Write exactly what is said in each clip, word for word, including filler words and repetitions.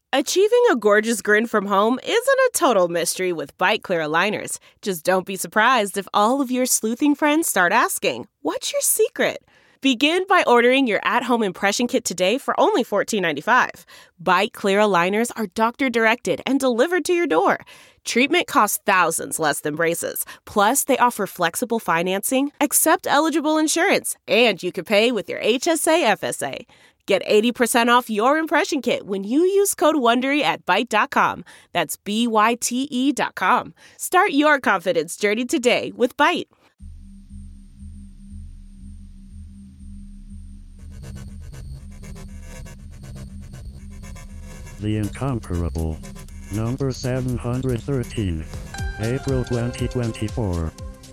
Achieving a gorgeous grin from home isn't a total mystery with Byte Clear aligners. Just don't be surprised if all of your sleuthing friends start asking, "What's your secret?" Begin by ordering your at-home impression kit today for only fourteen ninety-five. Byte Clear aligners are doctor-directed and delivered to your door. Treatment costs thousands less than braces. Plus, they offer flexible financing, accept eligible insurance, and you can pay with your H S A F S A. Get eighty percent off your impression kit when you use code WONDERY at byte dot com. That's B Y T E dot com. Start your confidence journey today with Byte. The Incomparable. Number seven hundred thirteen. April twenty twenty-four.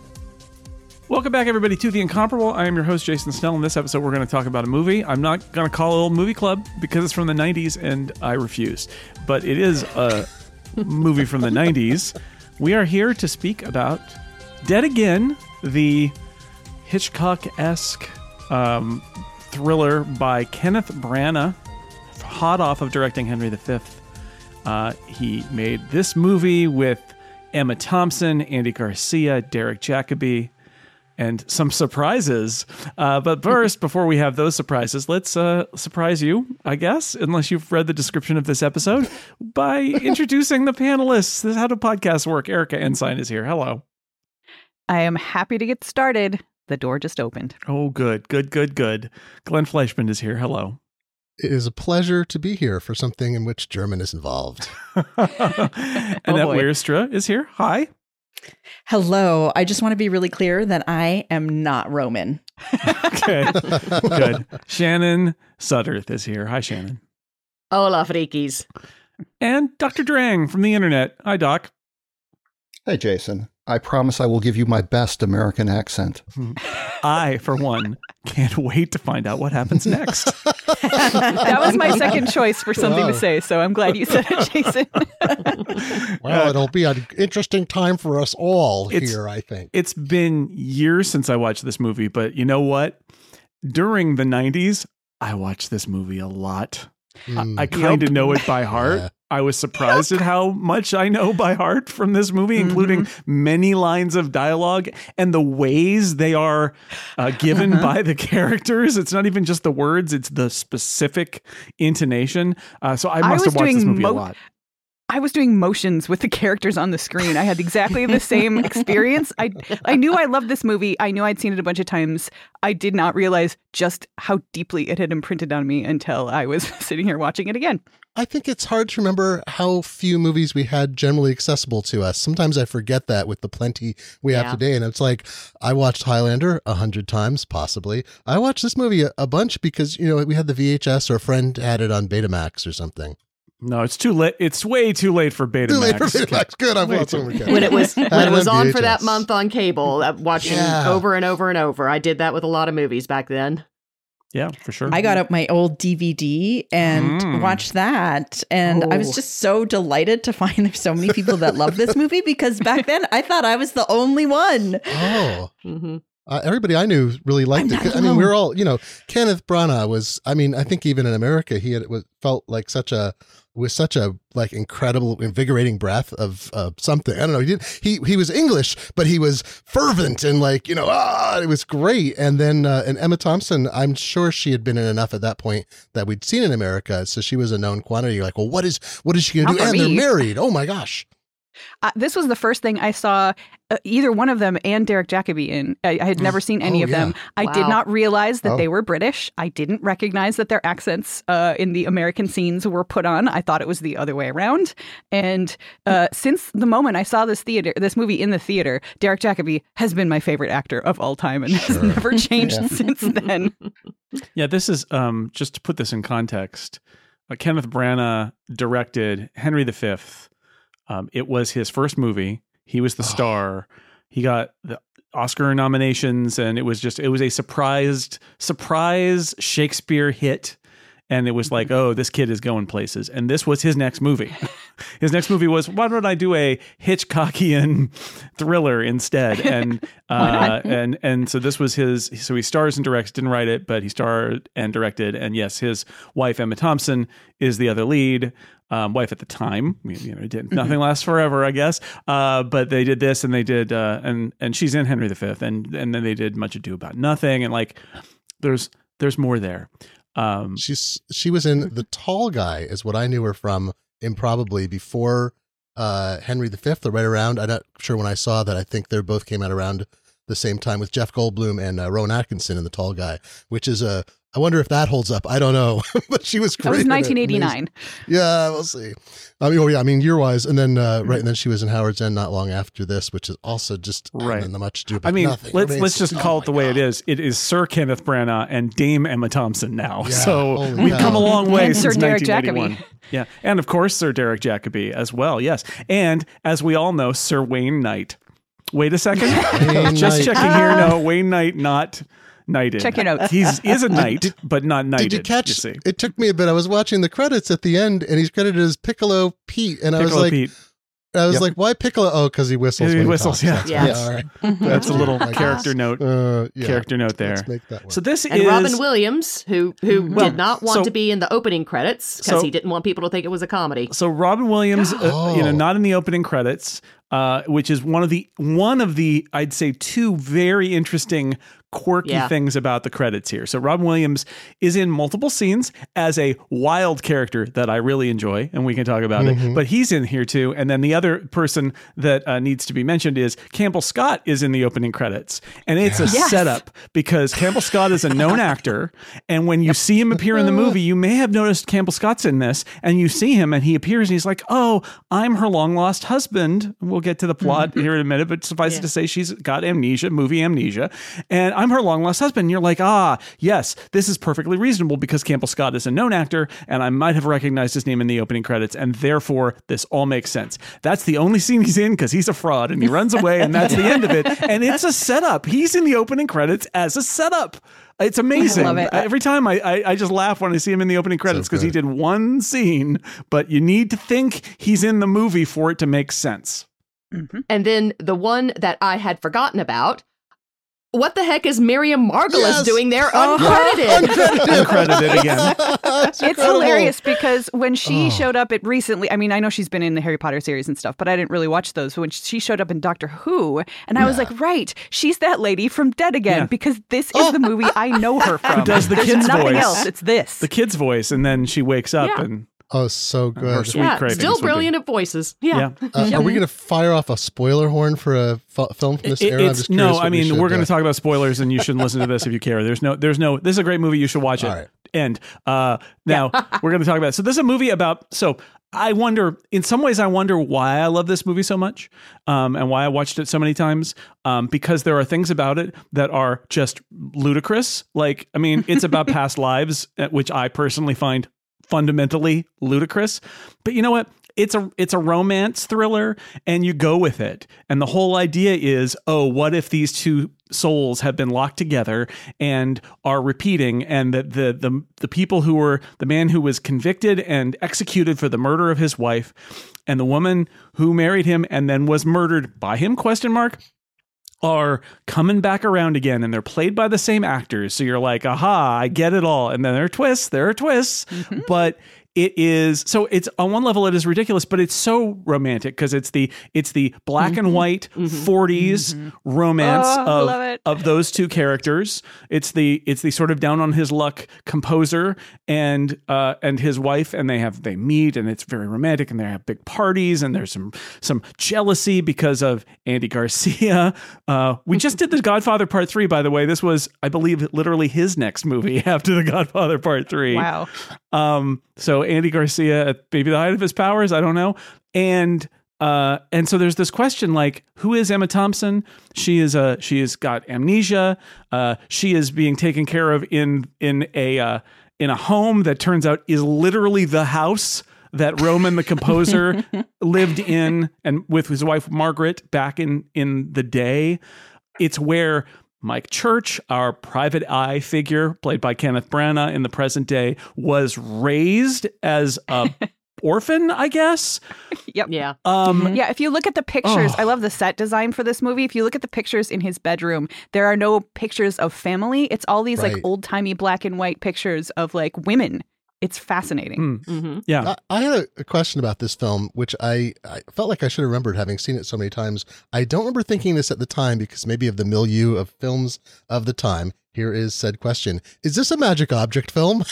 Welcome back, everybody, to The Incomparable. I am your host, Jason Snell. In this episode, we're going to talk about a movie. I'm not going to call it Old Movie Club because it's from the nineties, and I refuse. But it is a movie from the nineties. We are here to speak about Dead Again, the Hitchcock-esque um, thriller by Kenneth Branagh, hot off of directing Henry the Fifth. Uh, he made this movie with Emma Thompson, Andy Garcia, Derek Jacobi, and some surprises. Uh, but first, before we have those surprises, let's uh, surprise you, I guess, unless you've read the description of this episode, by introducing the panelists. This is how do podcasts work. Erica Ensign is here. Hello. I am happy to get started. The door just opened. Oh, good, good, good, good. Glenn Fleischman is here. Hello. It is a pleasure to be here for something in which German is involved. Annette oh Wierstra is here. Hi. Hello. I just want to be really clear that I am not Roman. Okay, good. Shannon Sudderth is here. Hi, Shannon. Hola, frikis. And Doctor Drang from the internet. Hi, Doc. Hey, Jason. I promise I will give you my best American accent. I, for one, can't wait to find out what happens next. That was my second choice for something Wow. to say, so I'm glad you said it, Jason. Well, it'll be an interesting time for us all It's- here, I think. It's been years since I watched this movie, but you know what? During the nineties, I watched this movie a lot. Mm. I, I kind of know it by heart. Yeah. I was surprised at how much I know by heart from this movie, including many lines of dialogue and the ways they are uh, given Uh-huh. by the characters. It's not even just the words, it's the specific intonation. Uh, so I I must was have watched this doing movie a mo- lot. I was doing motions with the characters on the screen. I had exactly the same experience. I I knew I loved this movie. I knew I'd seen it a bunch of times. I did not realize just how deeply it had imprinted on me until I was sitting here watching it again. I think it's hard to remember how few movies we had generally accessible to us. Sometimes I forget that with the plenty we have Yeah. today. And it's like, I watched Highlander a hundred times, possibly. I watched this movie a, a bunch because, you know, we had the V H S or a friend had it on Betamax or something. No, it's too late. It's way too late for Betamax. Too late for Betamax. Good, I've Way watched too- some again. When it was when Had it was on V H S. for that month on cable, uh, watching Yeah. over and over and over. I did that with a lot of movies back then. Yeah, for sure. I got up my old D V D and Mm. watched that. And I was Oh. just so delighted to find there's so many people that love this movie because back then I thought I was the only one. Oh. hmm Uh, everybody I knew really liked I'm it. not I mean, we were alone. all, you know, Kenneth Branagh was, I mean, I think even in America, he had, was, felt like such a, with such a like incredible, invigorating breath of uh, something. I don't know. He did, he, he was English, but he was fervent and like, you know, ah, it was great. And then, uh, and Emma Thompson, I'm sure she had been in enough at that point that we'd seen in America. So she was a known quantity. You're like, well, what is, what is she going to Not do? for And they're me. married. Oh my gosh. Uh, this was the first thing I saw uh, either one of them and Derek Jacobi in. I, I had never seen any Oh, of them. yeah. I did Wow. not realize that Oh. they were British. I didn't recognize that their accents uh, in the American scenes were put on. I thought it was the other way around. And uh, since the moment I saw this theater, this movie in the theater, Derek Jacobi has been my favorite actor of all time and has Sure. never changed Yeah. since then. Yeah, this is, um, just to put this in context, uh, Kenneth Branagh directed Henry the Fifth. Um, it was his first movie. He was the Oh. star. He got the Oscar nominations, and it was just, it was a surprised, surprise Shakespeare hit. And it was like, oh, this kid is going places. And this was his next movie. His next movie was, why don't I do a Hitchcockian thriller instead? And uh, and and so this was his. So he stars and directs, didn't write it, but he starred and directed. And yes, his wife Emma Thompson is the other lead. Um, wife at the time, you know, did nothing lasts forever, I guess. Uh, but they did this, and they did, uh, and and she's in Henry the Fifth, and and then they did Much Ado About Nothing, and like, there's there's more there. Um, She's she was in The Tall Guy, is what I knew her from, improbably before uh, Henry the Fifth, or right around. I'm not sure when I saw that. I think they both came out around the same time with Jeff Goldblum and uh, Rowan Atkinson in The Tall Guy, which is a. I wonder if that holds up. I don't know, but she was great. That was nineteen eighty-nine. Yeah, we'll see. I mean, oh yeah, I mean year wise, and then uh, right, and then she was in Howard's End not long after this, which is also just right. And then the Much Ado About I mean, Nothing. let's I mean, let's just oh call it the way God. it is. It is Sir Kenneth Branagh and Dame Emma Thompson now. Yeah, so holy we've cow. come a long way And Sir since Derek nineteen eighty-one. Jacobi. Yeah, and of course Sir Derek Jacobi as well. Yes, and as we all know, Sir Wayne Knight. Wait a second, Wayne just Knight. checking here. No, Wayne Knight not knighted. Check your notes. He's is a knight, but not knighted. Did you catch? You see. It took me a bit. I was watching the credits at the end, and he's credited as Piccolo Pete, and I was Piccolo like, Pete. I was Yep. like, why Piccolo? Oh, because he whistles. He when whistles, He yeah. talks. Yeah. That's why. All right. That's a little I guess. character note. Uh, yeah. Character note there. Let's make that one. So this And is Robin Williams, who who Well, did not want so- to be in the opening credits because so- he didn't want people to think it was a comedy. So Robin Williams, uh, Oh. you know, not in the opening credits, uh, which is one of the one of the I'd say two very interesting, quirky Yeah. things about the credits here. So Robin Williams is in multiple scenes as a wild character that I really enjoy, and we can talk about Mm-hmm. it. But he's in here too. And then the other person that uh, needs to be mentioned is Campbell Scott is in the opening credits, and it's a Yes. setup because Campbell Scott is a known actor, and when you see him appear in the movie, you may have noticed Campbell Scott's in this, and you see him, and he appears, and he's like, "Oh, I'm her long lost husband." We'll get to the plot here in a minute, but suffice it Yeah. to say, she's got amnesia, movie amnesia, and I'm her long lost husband. And you're like, ah, yes, this is perfectly reasonable because Campbell Scott is a known actor, and I might have recognized his name in the opening credits, and therefore this all makes sense. That's the only scene he's in because he's a fraud, and he runs away, and that's the end of it. And it's a setup. He's in the opening credits as a setup. It's amazing. I love it. Every time I, I I just laugh when I see him in the opening credits because he good. did one scene, but you need to think he's in the movie for it to make sense. And then the one that I had forgotten about. What the heck is Miriam Margolyes Yes. doing there Oh. uncredited? Uncredited. Uncredited again. It's It's incredible. hilarious because when she Oh. showed up, it recently, I mean, I know she's been in the Harry Potter series and stuff, but I didn't really watch those. But when she showed up in Doctor Who, and I was like, right, she's that lady from Dead Again Yeah. because this is the movie I know her from. Who does the There's kid's nothing voice. else. It's this. The kid's voice, and then she wakes up Yeah. and Oh, so her good. sweet yeah, cravings still would be- brilliant at voices. Yeah. Yeah. Uh, Are we going to fire off a spoiler horn for a f- film from this It- era? I'm it's, just curious no, what I we mean should, we're going uh, to talk about spoilers, and you shouldn't listen to this if you care. There's no, there's no. This is a great movie. You should watch it. All right. End. Uh, now we're going to talk about it. So this is a movie about. So I wonder. In some ways, I wonder why I love this movie so much, um, and why I watched it so many times. Um, because there are things about it that are just ludicrous. Like, I mean, it's about past lives, uh, which I personally find fundamentally ludicrous. But you know what? It's a it's a romance thriller, and you go with it. And the whole idea is, oh, what if these two souls have been locked together and are repeating, and the the the, the people who were the man who was convicted and executed for the murder of his wife, and the woman who married him and then was murdered by him? Question mark. Are coming back around again, and they're played by the same actors. So you're like, aha, I get it all. And then there are twists, there are twists, but it is so it's on one level it is ridiculous, but it's so romantic because it's the it's the black and white forties romance Oh, of love it. of those two characters. It's the it's the sort of down on his luck composer and uh and his wife, and they have they meet, and it's very romantic, and they have big parties, and there's some some jealousy because of Andy Garcia. Uh, we just did The Godfather Part Three, by the way. This was, I believe, literally his next movie after The Godfather Part Three. Wow. Um, so Andy Garcia at maybe the height of his powers, I don't know. And uh, and so there's this question like, who is Emma Thompson? She is a she has got amnesia. Uh, she is being taken care of in in a uh, in a home that turns out is literally the house that Roman the composer lived in, and with his wife Margaret back in in the day. It's where Mike Church, our private eye figure, played by Kenneth Branagh in the present day, was raised as a orphan, I guess. Yep. Yeah. Um, Yeah, if you look at the pictures, Oh. I love the set design for this movie. If you look at the pictures in his bedroom, there are no pictures of family. It's all these Right. like old-timey black and white pictures of like women. It's fascinating. hmm, hmm yeah. I, I had a, a question about this film, which I, I felt like I should have remembered having seen it so many times. I don't remember thinking this at the time because maybe of the milieu of films of the time. Here is said question. Is this a magic object film?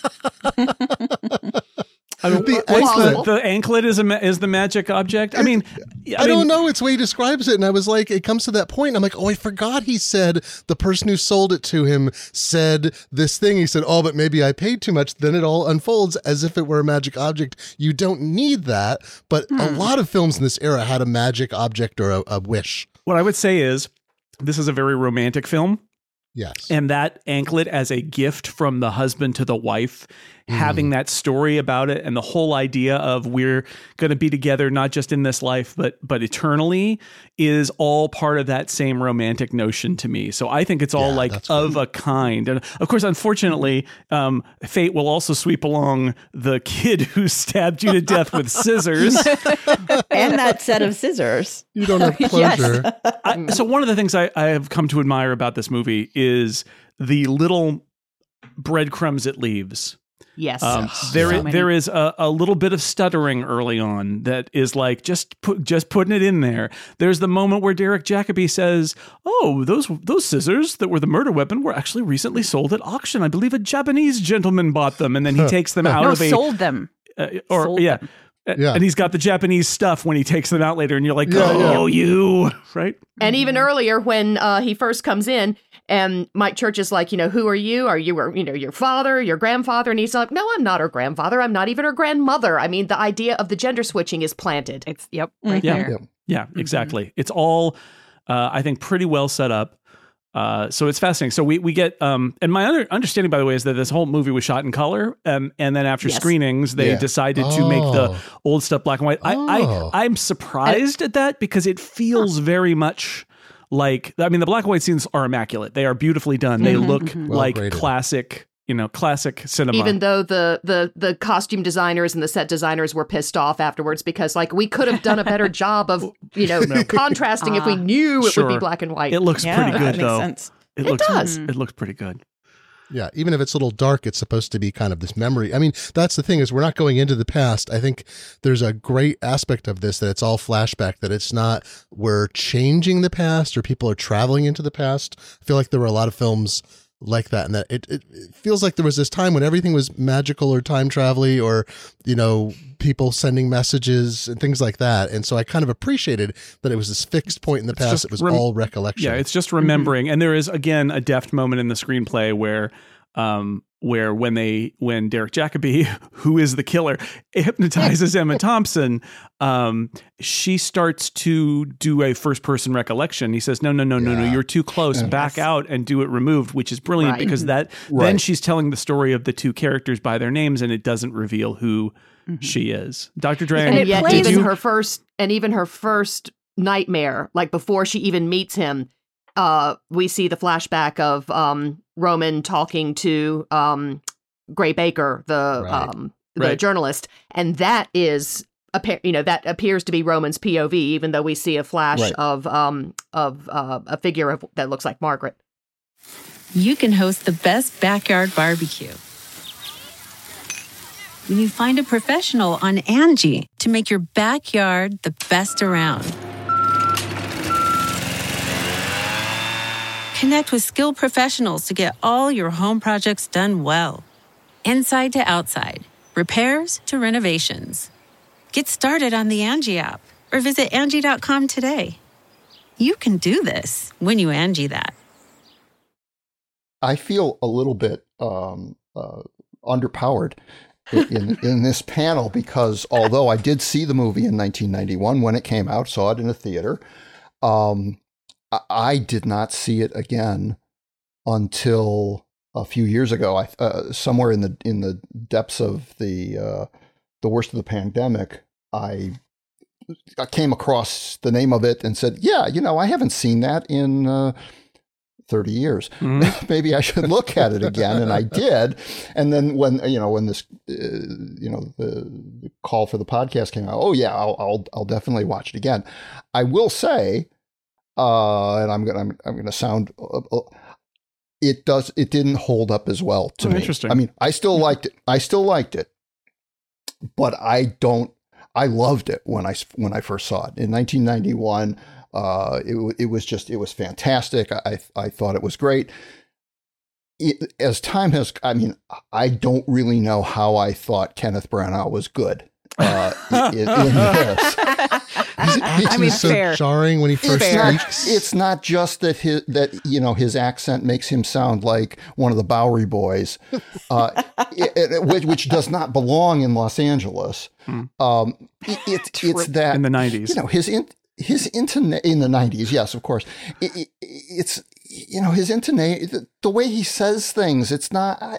I mean, The what's the, anklet. the anklet is a ma- is the magic object. I mean, I, I, mean, don't know. It's the way he describes it. And I was like, it comes to that point. I'm like, oh, I forgot he said the person who sold it to him said this thing. He said, oh, but maybe I paid too much. Then it all unfolds as if it were a magic object. You don't need that. But a lot of films in this era had a magic object or a, a wish. What I would say is this is a very romantic film. Yes. And that anklet as a gift from the husband to the wife, Mm. having that story about it and the whole idea of we're going to be together not just in this life but but eternally is all part of that same romantic notion to me. So I think it's all Yeah, like that's of a kind. And of course, unfortunately, um, fate will also sweep along the kid who stabbed you to death with scissors. And that set of scissors. You don't have Yes. closure. I, so one of the things I, I have come to admire about this movie is the little breadcrumbs it leaves. Yes. Um, Yes. there, So i- many. there is a, a little bit of stuttering early on that is like just put, just putting it in there. There's the moment where Derek Jacobi says, "Oh, those those scissors that were the murder weapon were actually recently sold at auction. I believe a Japanese gentleman bought them, and then he takes them out No, of a sold them. uh, or sold yeah." them. Uh, Yeah. And he's got the Japanese stuff when he takes them out later, and you're like, Yeah, "Oh, you right?" And even earlier, when uh, he first comes in, and Mike Church is like, you know, who are you? Are you, you know, your father, your grandfather? And he's like, no, I'm not her grandfather. I'm not even her grandmother. I mean, the idea of the gender switching is planted. It's yep, right Yeah. there. Yeah. Yeah, exactly. It's all, uh, I think, pretty well set up. Uh, so it's fascinating. So we we get, um, and my other understanding, by the way, is that this whole movie was shot in color, um, and then after Yes. screenings, they Yeah. decided to make the Oh. old stuff black and white. Oh. I, I I'm surprised at that because it feels very much like, I mean, the black and white scenes are immaculate. They are beautifully done. They Mhm, look mhm. Well like graded. classic, you know, classic cinema. Even though the, the the costume designers and the set designers were pissed off afterwards because, like, we could have done a better job of, you know, contrasting if we Ah. knew it would Sure. be black and white. it looks Yeah, pretty that good makes though. sense. It It looks does. it looks pretty good. Yeah, even if it's a little dark, it's supposed to be kind of this memory. I mean, that's the thing is we're not going into the past. I think there's a great aspect of this that it's all flashback, that it's not we're changing the past or people are traveling into the past. I feel like there were a lot of films like that, and that it, it, it feels like there was this time when everything was magical or time travel-y or, you know, people sending messages and things like that. And so I kind of appreciated that it was this fixed point in the It's past. just It was rem- all recollection. Yeah, it's just remembering. And there is again a deft moment in the screenplay where um where when they when Derek Jacobi, who is the killer, hypnotizes Emma Thompson, um, she starts to do a first person recollection. He says, No, no, no, no, no, Yeah. you're too close. Yeah. Back out and do it removed, which is brilliant Right. because that then Right. she's telling the story of the two characters by their names and it doesn't reveal who she is. Doctor Dre, and it yet plays- even did you- her first and even her first nightmare, like before she even meets him, uh we see the flashback of um Roman talking to um Gray Baker, the Right. um the Right. journalist, and that is appa- you know that appears to be Roman's P O V, even though we see a flash Right. of um of uh, a figure of that looks like Margaret. You can host the best backyard barbecue when you find a professional on Angie to make your backyard the best around. Connect with skilled professionals to get all your home projects done well. Inside to outside, repairs to renovations. Get started on the Angie app or visit Angie dot com today. You can do this when you Angie that. I feel a little bit um, uh, underpowered in, in in this panel because although I did see the movie in nineteen ninety-one when it came out, saw it in a theater, um, I, I did not see it again until a few years ago. I uh, somewhere in the in the depths of the uh, the worst of the pandemic, I. I came across the name of it and said, "Yeah, you know, I haven't seen that in." Uh, thirty years. Mm-hmm. Maybe I should look at it again. And I did. And then when, you know, when this, uh, you know, the, the call for the podcast came out, oh yeah, I'll, I'll, I'll definitely watch it again. I will say, uh, and I'm going to, I'm, I'm going to sound, uh, uh, it does, it didn't hold up as well to Oh, me. interesting. I mean, I still liked it. I still liked it, but I don't, I loved it when I, when I first saw it in nineteen ninety-one. Uh, it, it was just, it was fantastic. I, I thought it was great. It, as time has, I mean, I don't really know how I thought Kenneth Branagh was good uh, in, in this. He's, he's I mean, so fair. jarring when he first It's not, speaks. it's not just that his, that, you know, his accent makes him sound like one of the Bowery Boys, uh, it, it, which, which does not belong in Los Angeles. Hmm. Um, it, it, it's that In the nineties. you know, his in, his intona- in the nineties, yes, of course. It, it, it's, you know, his intonation, the, the way he says things, it's not, I,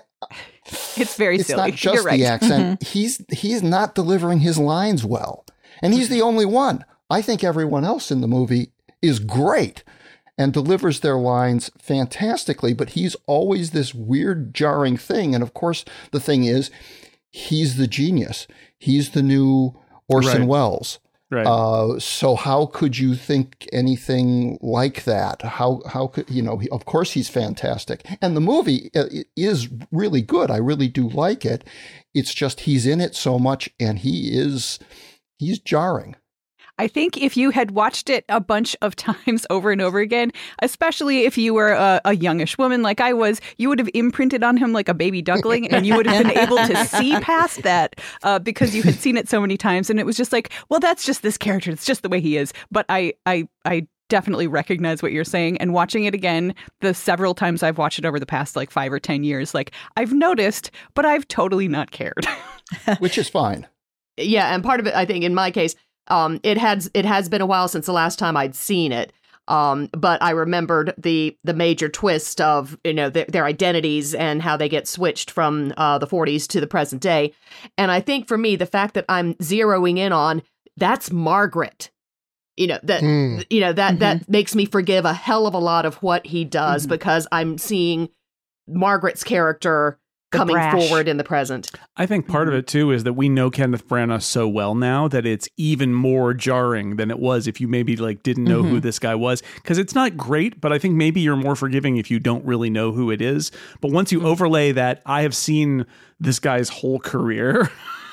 It's very it's silly. not just You're right. the accent. He's, he's not delivering his lines well. And he's the only one. I think everyone else in the movie is great and delivers their lines fantastically, but he's always this weird, jarring thing. And of course, the thing is, he's the genius. He's the new Orson Right. Welles. Right. Uh, so how could you think anything like that? How how could you know? He, of course, he's fantastic, and the movie uh, is really good. I really do like it. It's just he's in it so much, and he is he's jarring. I think if you had watched it a bunch of times over and over again, especially if you were a, a youngish woman like I was, you would have imprinted on him like a baby duckling, and you would have been able to see past that uh, because you had seen it so many times. And it was just like, well, that's just this character. It's just the way he is. But I, I, I definitely recognize what you're saying. And watching it again, the several times I've watched it over the past like five or ten years, like I've noticed, but I've totally not cared. Which is fine. Yeah, and part of it, I think, in my case, um, it has it has been a while since the last time I'd seen it. Um, but I remembered the the major twist of, you know, their, their identities and how they get switched from uh, the forties to the present day. And I think for me, the fact that I'm zeroing in on that's Margaret, you know, that Mm. you know that Mm-hmm. that makes me forgive a hell of a lot of what he does Mhm. because I'm seeing Margaret's character The coming brash. forward in the present. I think part of it too is that we know Kenneth Branagh so well now that it's even more jarring than it was if you maybe like didn't know who this guy was, because it's not great, but I think maybe you're more forgiving if you don't really know who it is. But once you overlay that, I have seen this guy's whole career.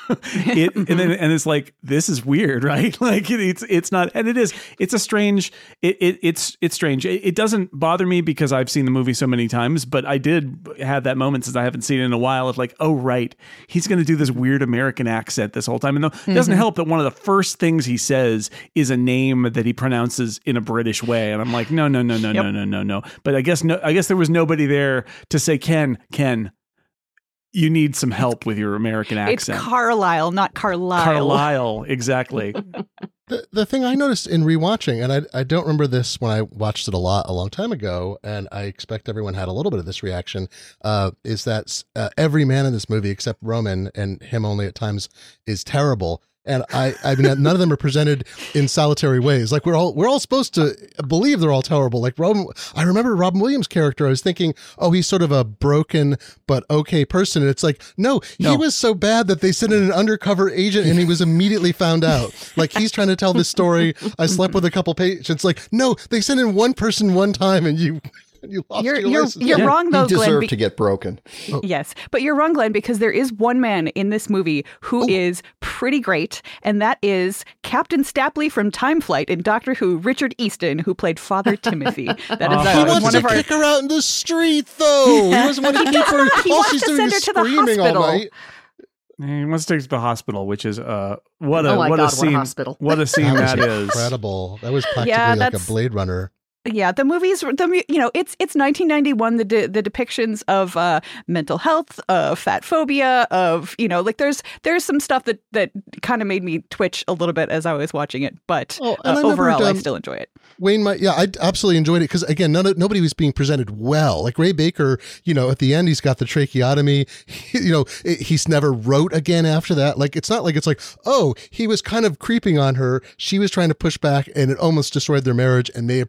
it and then and it's like, this is weird, right? Like it, it's it's not, and it is it's a strange it, it it's it's strange. It, it doesn't bother me because I've seen the movie so many times, but I did have that moment since I haven't seen it in a while of like, oh right, he's going to do this weird American accent this whole time. And though it doesn't help that one of the first things he says is a name that he pronounces in a British way, and I'm like, no no no no Yep. no no no no. But I guess no, I guess there was nobody there to say, Ken Ken. You need some help with your American It's accent. Carlisle, not Carlisle. Carlisle, exactly. The, the thing I noticed in rewatching, and I, I don't remember this when I watched it a lot a long time ago, and I expect everyone had a little bit of this reaction, uh, is that uh, every man in this movie, except Roman, and him only at times, is terrible. And I, I mean, none of them are presented in solitary ways. Like we're all, we're all supposed to believe they're all terrible. Like Robin, I remember Robin Williams' character. I was thinking, oh, he's sort of a broken but okay person. And it's like, no, he No. was so bad that they sent in an undercover agent, and he was immediately found out. Like he's trying to tell this story. I slept with a couple patients. Like, no, they sent in one person one time, and you, you lost You're your you're license. you're Yeah. wrong though, he Glenn. deserved be- to get broken. Yes, but you're wrong, Glenn, because there is one man in this movie who is pretty great, and that is Captain Stapley from Time Flight in Doctor Who, Richard Easton, who played Father Timothy. That is Oh, uh, He He wants one to of our. kick her out in the street, though. He doesn't want to keep her. He All wants she's to doing send is her to the screaming all hospital. night. He wants to take us to the hospital, which is uh what a Oh my what God, a what a scene hospital. what a scene That that was is. incredible. That was practically Yeah, like a that's- Blade Runner. Yeah, the movies, the mu- you know, it's it's nineteen ninety-one. The de- the depictions of uh, mental health, of fat phobia, of you know, like there's there's some stuff that that kind of made me twitch a little bit as I was watching it, but Oh, uh, and I never overall, I done- still enjoy it. Wayne, my, yeah, I absolutely enjoyed it because again, none of, nobody was being presented well. Like Ray Baker, you know, at the end he's got the tracheotomy. He, you know, it, he's never wrote again after that. Like it's not like it's like, oh, he was kind of creeping on her. She was trying to push back, and it almost destroyed their marriage and may have precipitated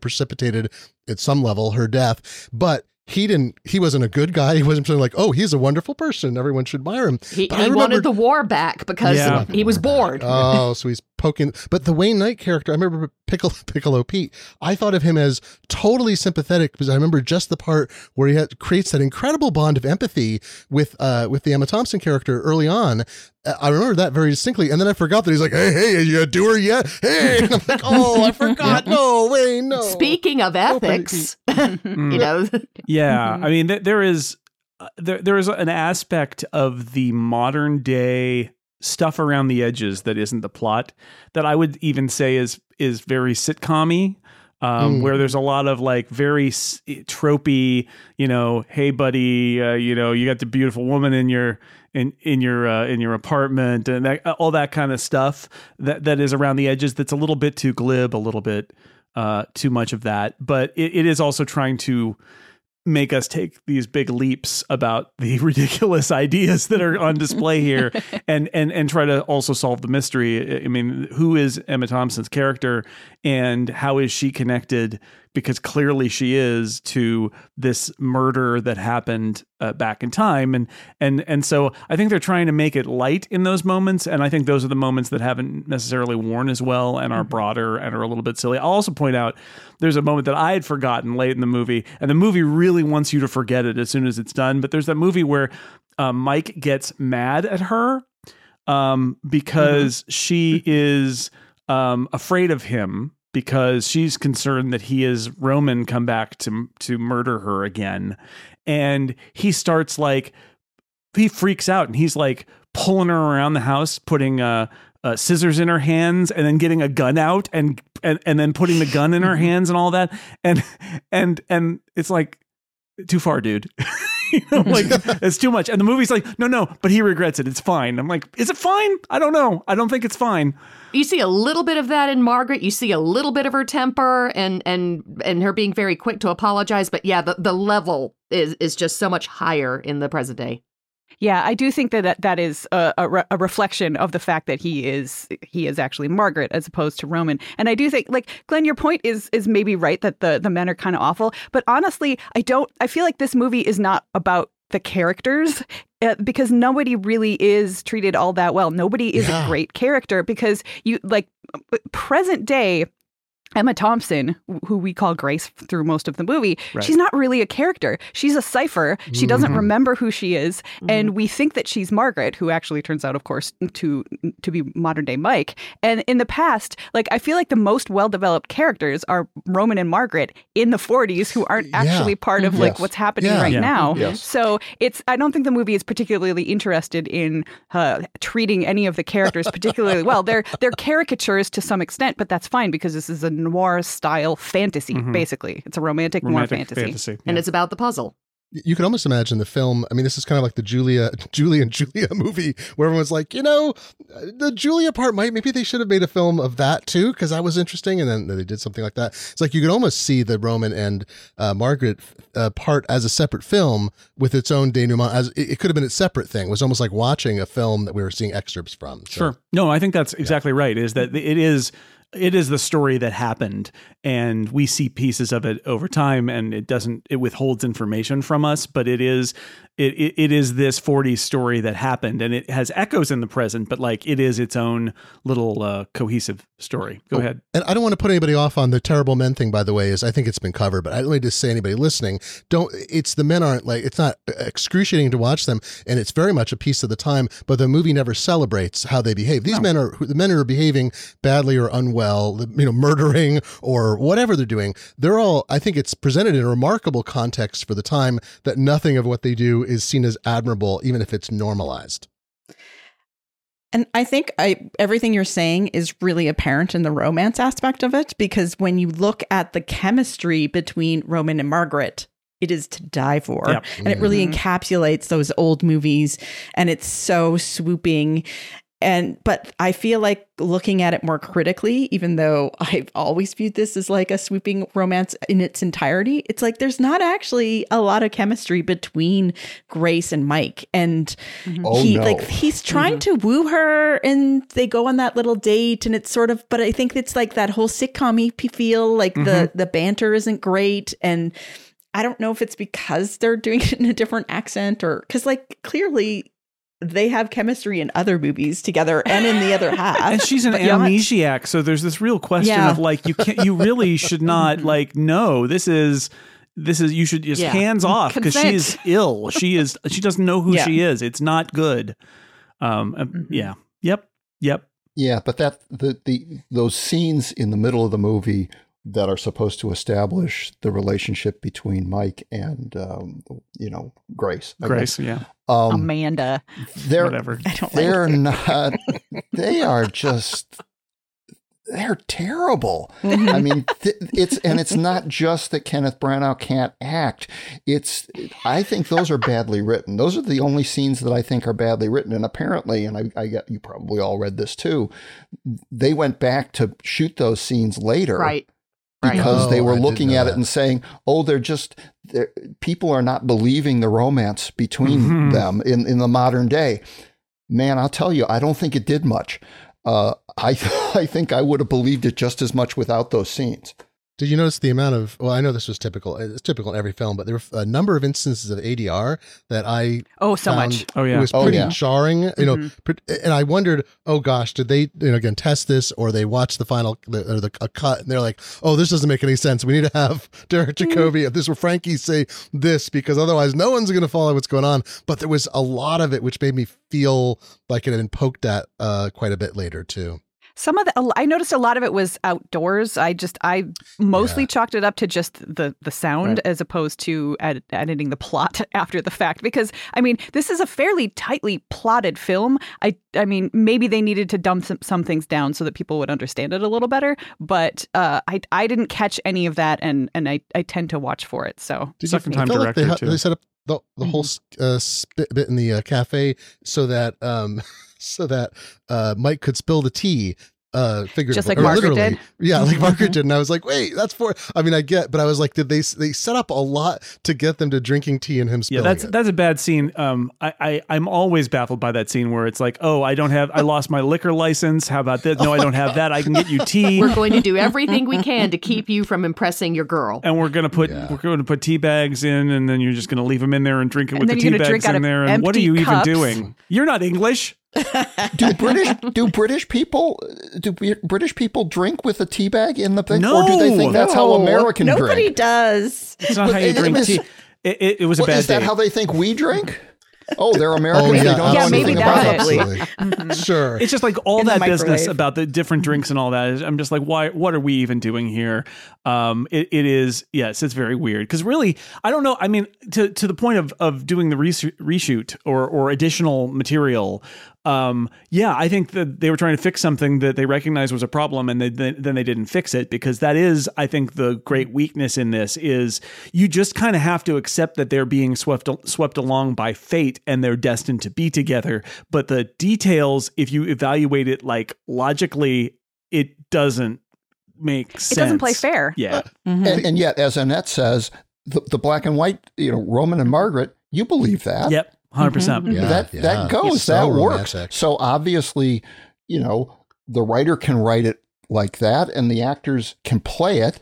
precipitated at some level her death, but he didn't, he wasn't a good guy. He wasn't saying like, oh, he's a wonderful person, everyone should admire him. He, he wanted the war back because Yeah. he was bored. Oh, so he's poking. But the Wayne Knight character, I remember Piccolo, Piccolo Pete, I thought of him as totally sympathetic because I remember just the part where he had, creates that incredible bond of empathy with uh, with the Emma Thompson character early on. I remember that very distinctly. And then I forgot that he's like, hey, hey, are you a doer yet? Hey, and I'm like, oh, I forgot. No, Wayne, no. Speaking of ethics, you know. Yeah, I mean, th- there is uh, there there is an aspect of the modern day stuff around the edges that isn't the plot that I would even say is is very sitcom-y. Um, Mm. Where there's a lot of like very s- tropey, you know, hey buddy, uh, you know, you got the beautiful woman in your in in your uh, in your apartment, and that, all that kind of stuff that that is around the edges. That's a little bit too glib, a little bit uh, too much of that. But it, it is also trying to make us take these big leaps about the ridiculous ideas that are on display here, and and and try to also solve the mystery. I mean, who is Emma Thompson's character, and how is she connected? Because clearly she is to this murder that happened uh, back in time, and and and so I think they're trying to make it light in those moments, and I think those are the moments that haven't necessarily worn as well and are broader and are a little bit silly. I'll also point out there's a moment that I had forgotten late in the movie, and the movie really wants you to forget it as soon as it's done. But there's that movie where uh, Mike gets mad at her um, because mm-hmm. she is um, afraid of him, because she's concerned that he is Roman come back to to murder her again. And he starts like, he freaks out and he's like pulling her around the house, putting uh, uh, scissors in her hands and then getting a gun out and, and, and then putting the gun in her hands and all that. And, and, and it's like, too far, dude. You know, like it's too much. And the movie's like, no, no, but he regrets it. It's fine. I'm like, is it fine? I don't know. I don't think it's fine. You see a little bit of that in Margaret. You see a little bit of her temper and and and her being very quick to apologize. But yeah, the, the level is is just so much higher in the present day. Yeah, I do think that that, that is a, a, re- a reflection of the fact that he is he is actually Margaret as opposed to Roman. And I do think, like, Glenn, your point is is maybe right that the, the men are kind of awful. But honestly, I don't I feel like this movie is not about the characters uh, because nobody really is treated all that well. Nobody is yeah. a great character because you like present day Emma Thompson, who we call Grace through most of the movie, right. she's not really a character. She's a cipher. She mm-hmm. doesn't remember who she is. Mm-hmm. And we think that she's Margaret, who actually turns out, of course, to to be modern day Mike. And in the past, like, I feel like the most well-developed characters are Roman and Margaret in the forties who aren't yeah. actually part of, mm-hmm. like, yes. what's happening yeah. right yeah. now. Yes. So it's, I don't think the movie is particularly interested in uh, treating any of the characters particularly well. They're, they're caricatures to some extent, but that's fine because this is a noir style fantasy, mm-hmm. basically. It's a romantic, romantic noir fantasy. fantasy yeah. And it's about the puzzle. You can almost imagine the film. I mean, this is kind of like the Julia, Julie and Julia movie where everyone's like, you know, the Julia part might, maybe they should have made a film of that too, because that was interesting. And then they did something like that. It's like you could almost see the Roman and uh, Margaret uh, part as a separate film with its own denouement. As it, it could have been a separate thing. It was almost like watching a film that we were seeing excerpts from. So, sure. No, I think that's exactly yeah. right. Is that it is. It is the story that happened, and we see pieces of it over time, and it doesn't, it withholds information from us, but it is, it, it, it is this forties story that happened, and it has echoes in the present, but like it is its own little uh, cohesive story. Go oh, ahead. And I don't want to put anybody off on the terrible men thing, by the way, is I think it's been covered, but I don't need to say anybody listening, don't, it's the men aren't like, it's not excruciating to watch them, and it's very much a piece of the time, but the movie never celebrates how they behave. These no. men are, the men who are behaving badly or unwell, you know, murdering or whatever they're doing, they're all, I think it's presented in a remarkable context for the time that nothing of what they do is seen as admirable, even if it's normalized. And I think I, everything you're saying is really apparent in the romance aspect of it, because when you look at the chemistry between Roman and Margaret, it is to die for. Yep. And it really mm-hmm. encapsulates those old movies, and it's so swooping. And but I feel like looking at it more critically, even though I've always viewed this as like a sweeping romance in its entirety, it's like there's not actually a lot of chemistry between Grace and Mike. And Oh, he no. like he's trying to woo her, and they go on that little date, and it's sort of, but I think it's like that whole sitcom-y feel, like the the banter isn't great. And I don't know if it's because they're doing it in a different accent, or because like clearly they have chemistry in other movies together and in the other half. And she's an But yeah, amnesiac, so there's this real question Yeah. of like you can't, you really should not like no, this is this is you should just Yeah. hands off because she Consent. is ill. She is she doesn't know who Yeah. she is. It's not good. Um, uh, yeah. Yep. Yep. Yeah, but that the the those scenes in the middle of the movie that are supposed to establish the relationship between Mike and um, you know Grace. I Grace. guess. Yeah. Um, Amanda. they're Whatever. I don't like they're not. They are just. They're terrible. I mean, th- it's and it's not just that Kenneth Branagh can't act. It's I think those are badly written. Those are the only scenes that I think are badly written. And apparently, and I, I get you probably all read this too. They went back to shoot those scenes later, Right. Right. because Oh, they were I didn't looking know at that. it and saying, "Oh, they're just they're, people are not believing the romance between Mhm. them in in the modern day." Man, I'll tell you, I don't think it did much. Uh, I I think I would have believed it just as much without those scenes. Did you notice the amount of, well, I know this was typical, it's typical in every film, but there were a number of instances of A D R that I Oh, so found much. Oh, yeah. was Oh, pretty yeah. jarring, you know, Mhm. pre- and I wondered, oh gosh, did they, you know, again, test this, or they watched the final, the, or the a cut, and they're like, oh, this doesn't make any sense. We need to have Derek Jacobi, if this were Frankie, say this, because otherwise no one's going to follow what's going on. But there was a lot of it which made me feel like it had been poked at uh, quite a bit later too. Some of the, I noticed a lot of it was outdoors. I just, I mostly Yeah. chalked it up to just the the sound Right. as opposed to ed- editing the plot after the fact. Because I mean, this is a fairly tightly plotted film. I, I mean, maybe they needed to dumb some, some things down so that people would understand it a little better. But uh, I, I didn't catch any of that, and and I, I tend to watch for it. So Did Second you time feel like they, director, ha- too. they set up the, the whole uh, spit bit in the uh, cafe so that um so that uh Mike could spill the tea. Uh, figuratively, Just like or Margaret literally. did? Yeah, like Margaret did. And I was like, wait, that's for, I mean, I get, but I was like, did they, they set up a lot to get them to drinking tea and him Yeah, spilling that's it? that's a bad scene. Um, I, I I'm always baffled by that scene where it's like, oh, I don't have, I lost my liquor license. How about this? No, I don't have that. I can get you tea, We're going to do everything we can to keep you from impressing your girl. and we're gonna put Yeah. we're going to put tea bags in, and then you're just gonna leave them in there and drink it And with then the you're tea gonna drink bags out in of there. And what are empty you even cups. doing? You're not English. Do British do British people do we- British people drink with a tea bag in the thing, No. or do they think that's how No, American Nobody drink? does. It's not how you It- drink it- tea. It, it, it was a Well, bad is that date. how they think we drink? Oh, they're Americans. Oh, They yeah, don't know Yeah, maybe anything that's about it. us. Absolutely. Sure. It's just like all In the that business microwave. about the different drinks and all that. Is, I'm just like, why? What are we even doing here? Um, it, it is, yes, it's very weird because really, I don't know. I mean, to to the point of of doing the res- reshoot or or additional material. Um, yeah, I think that they were trying to fix something that they recognized was a problem, and they, they, then they didn't fix it because that is, I think, the great weakness in this is you just kind of have to accept that they're being swept swept along by fate and they're destined to be together. But the details, if you evaluate it like logically, it doesn't make sense. it doesn't play fair. Yeah, Mhm. And, and yet, as Annette says, the, the black and white, you know, Roman and Margaret, you believe that. yep, one hundred percent. Yeah, that yeah. that goes, So that works. romantic. So obviously, you know, the writer can write it like that, and the actors can play it.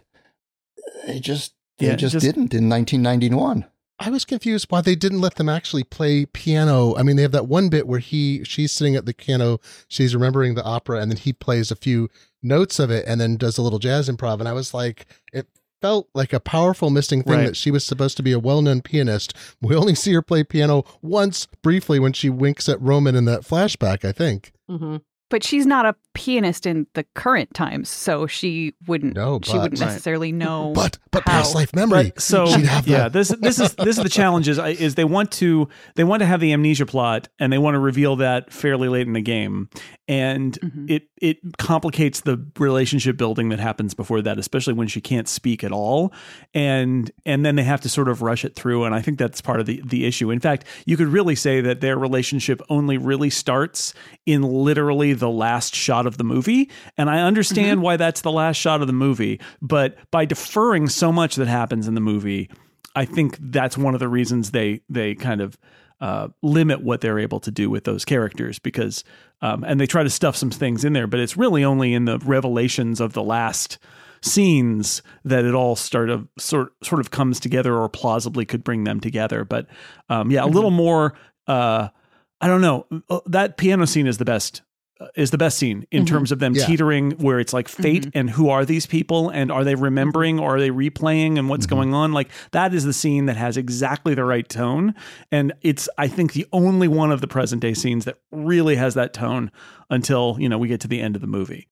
They just they Yeah, just, just- didn't in nineteen ninety-one. I was confused why they didn't let them actually play piano. I mean, they have that one bit where he she's sitting at the piano, she's remembering the opera, and then he plays a few notes of it and then does a little jazz improv. And I was like, it felt like a powerful missing thing Right. that she was supposed to be a well-known pianist. We only see her play piano once briefly when she winks at Roman in that flashback, I think. hmm but she's not a pianist in the current times, so she wouldn't. No, she but- wouldn't necessarily know. But but how. past life memory. But so She'd have yeah, that. this this is this is the challenge is, is they want to they want to have the amnesia plot, and they want to reveal that fairly late in the game, and Mhm. it it complicates the relationship building that happens before that, especially when she can't speak at all, and and then they have to sort of rush it through, and I think that's part of the the issue. In fact, you could really say that their relationship only really starts in literally the last shot of the movie, and I understand Mm-hmm. why that's the last shot of the movie, but by deferring so much that happens in the movie, I think that's one of the reasons they they kind of uh, limit what they're able to do with those characters, because um, and they try to stuff some things in there, but it's really only in the revelations of the last scenes that it all sort of sort sort of comes together, or plausibly could bring them together. But um, yeah, a little more. Uh, I don't know. That piano scene is the best. Is the best scene in Mm-hmm. terms of them Yeah. teetering, where it's like fate and who are these people, and are they remembering or are they replaying, and what's Mm-hmm. going on? Like, that is the scene that has exactly the right tone, and it's I think the only one of the present day scenes that really has that tone until, you know, we get to the end of the movie.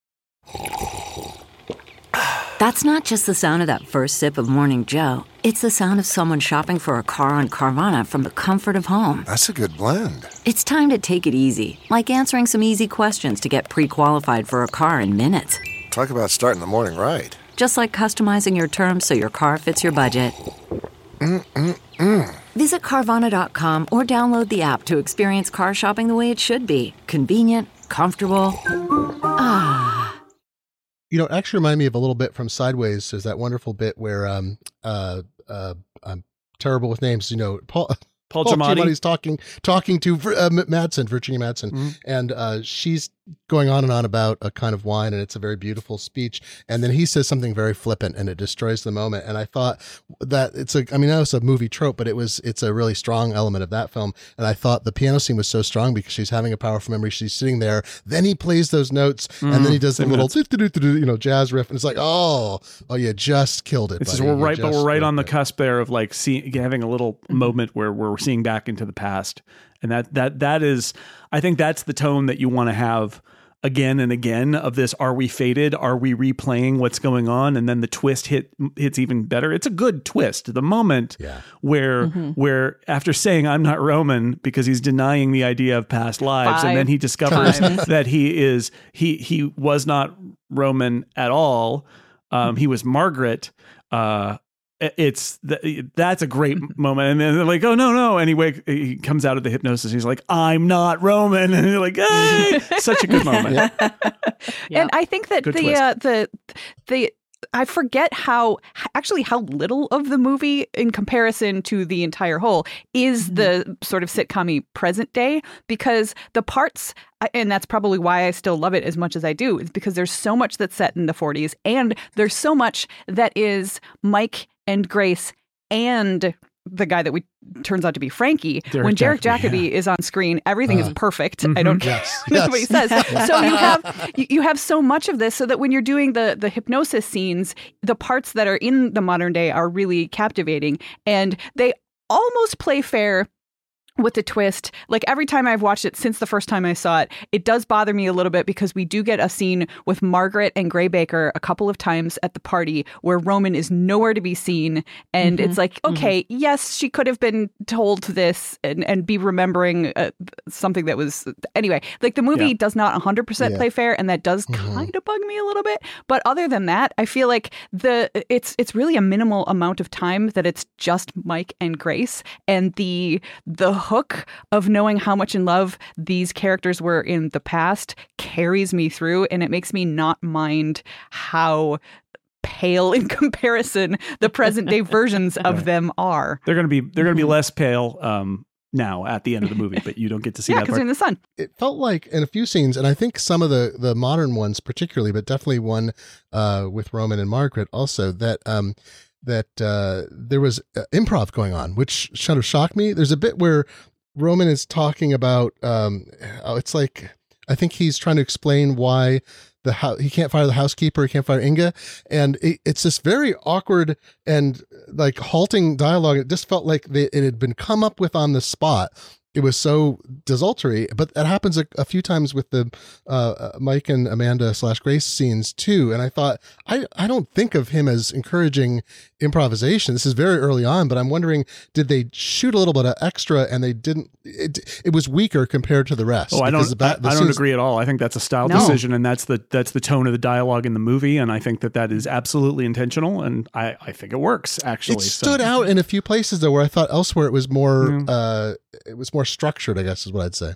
That's not just the sound of that first sip of Morning Joe. It's the sound of someone shopping for a car on Carvana from the comfort of home. That's a good blend. It's time to take it easy, like answering some easy questions to get pre-qualified for a car in minutes. Talk about starting the morning right. Just like customizing your terms so your car fits your budget. Mm-mm-mm. Visit Carvana dot com or download the app to experience car shopping the way it should be. Convenient, comfortable. Ah. You know, it actually reminded me of a little bit from Sideways. There's that wonderful bit where um uh uh I'm terrible with names. You know, Paul Paul Paul Giamatti. Giamatti's talking talking to uh, Madsen, Virginia Madsen, Mm-hmm. and uh, she's going on and on about a kind of wine, and it's a very beautiful speech. And then he says something very flippant, and it destroys the moment. And I thought that it's a, I mean, I know it's a movie trope, but it was, it's a really strong element of that film. And I thought the piano scene was so strong because she's having a powerful memory. She's sitting there, then he plays those notes, and then he does the same little, notes. doo-doo-doo-doo-doo, you know, jazz riff, and it's like, oh, oh, you just killed it. It's just, buddy. we're You right, but just we're right on the killed it. cusp there of like see, having a little moment where we're seeing back into the past, and that that that is, I think that's the tone that you want to have again and again of this. Are we fated? Are we replaying what's going on? And then the twist hit hits even better. It's a good twist. The moment Yeah. where Mm-hmm. where after saying I'm not Roman because he's denying the idea of past lives, and then he discovers times. that he is he he was not Roman at all. Um, he was Margaret. Uh, it's that's a great moment, and then they're like, "Oh no, no!" Anyway, he comes out of the hypnosis. He's like, "I'm not Roman," and you're like, "Hey!" Such a good moment. And I think that Good the twist. uh, the the I forget how actually how little of the movie in comparison to the entire whole is the sort of sitcom-y present day, because the parts, and that's probably why I still love it as much as I do, is because there's so much that's set in the forties, and there's so much that is Mike and Grace and the guy that we turns out to be Frankie. Derek when Derek Jacobi, Jacobi is on screen, everything is Uh, perfect. I don't care Yes. what he yes. says. So you have you, you have so much of this, so that when you're doing the the hypnosis scenes, the parts that are in the modern day are really captivating, and they almost play fair with the twist. Like every time I've watched it since the first time I saw it, it does bother me a little bit because we do get a scene with Margaret and Gray Baker a couple of times at the party where Roman is nowhere to be seen. And Mhm. it's like, okay, mm-hmm. yes, she could have been told this and, and be remembering uh, something that was, anyway, like the movie Yeah. does not one hundred percent Yeah. play fair. And that does Mhm. kind of bug me a little bit. But other than that, I feel like the it's it's really a minimal amount of time that it's just Mike and Grace, and the the hook of knowing how much in love these characters were in the past carries me through, and it makes me not mind how pale in comparison the present day versions of Right. them are. They're gonna be they're gonna be less pale um, now at the end of the movie, but you don't get to see Yeah, that because part. they're in the sun. It felt like in a few scenes, and I think some of the the modern ones particularly, but definitely one uh, with Roman and Margaret also, that um, that uh, there was uh, improv going on, which kind of shocked me. There's a bit where Roman is talking about um, oh, it's like I think he's trying to explain why the ho- he can't fire the housekeeper, he can't fire Inga, and it, it's this very awkward and like halting dialogue. It just felt like they, it had been come up with on the spot. it was so desultory. But that happens a, a few times with the uh, Mike and Amanda slash Grace scenes too. And I thought, I, I don't think of him as encouraging improvisation. This is very early on, but I'm wondering, did they shoot a little bit of extra and they didn't, it, it was weaker compared to the rest? Oh, I don't, the ba- I, I don't scenes- agree at all. I think that's a style No. decision, and that's the that's the tone of the dialogue in the movie, and I think that that is absolutely intentional, and I, I think it works, actually. It So- stood out in a few places though, where I thought elsewhere it was more, uh, it was more structured, I guess is what I'd say.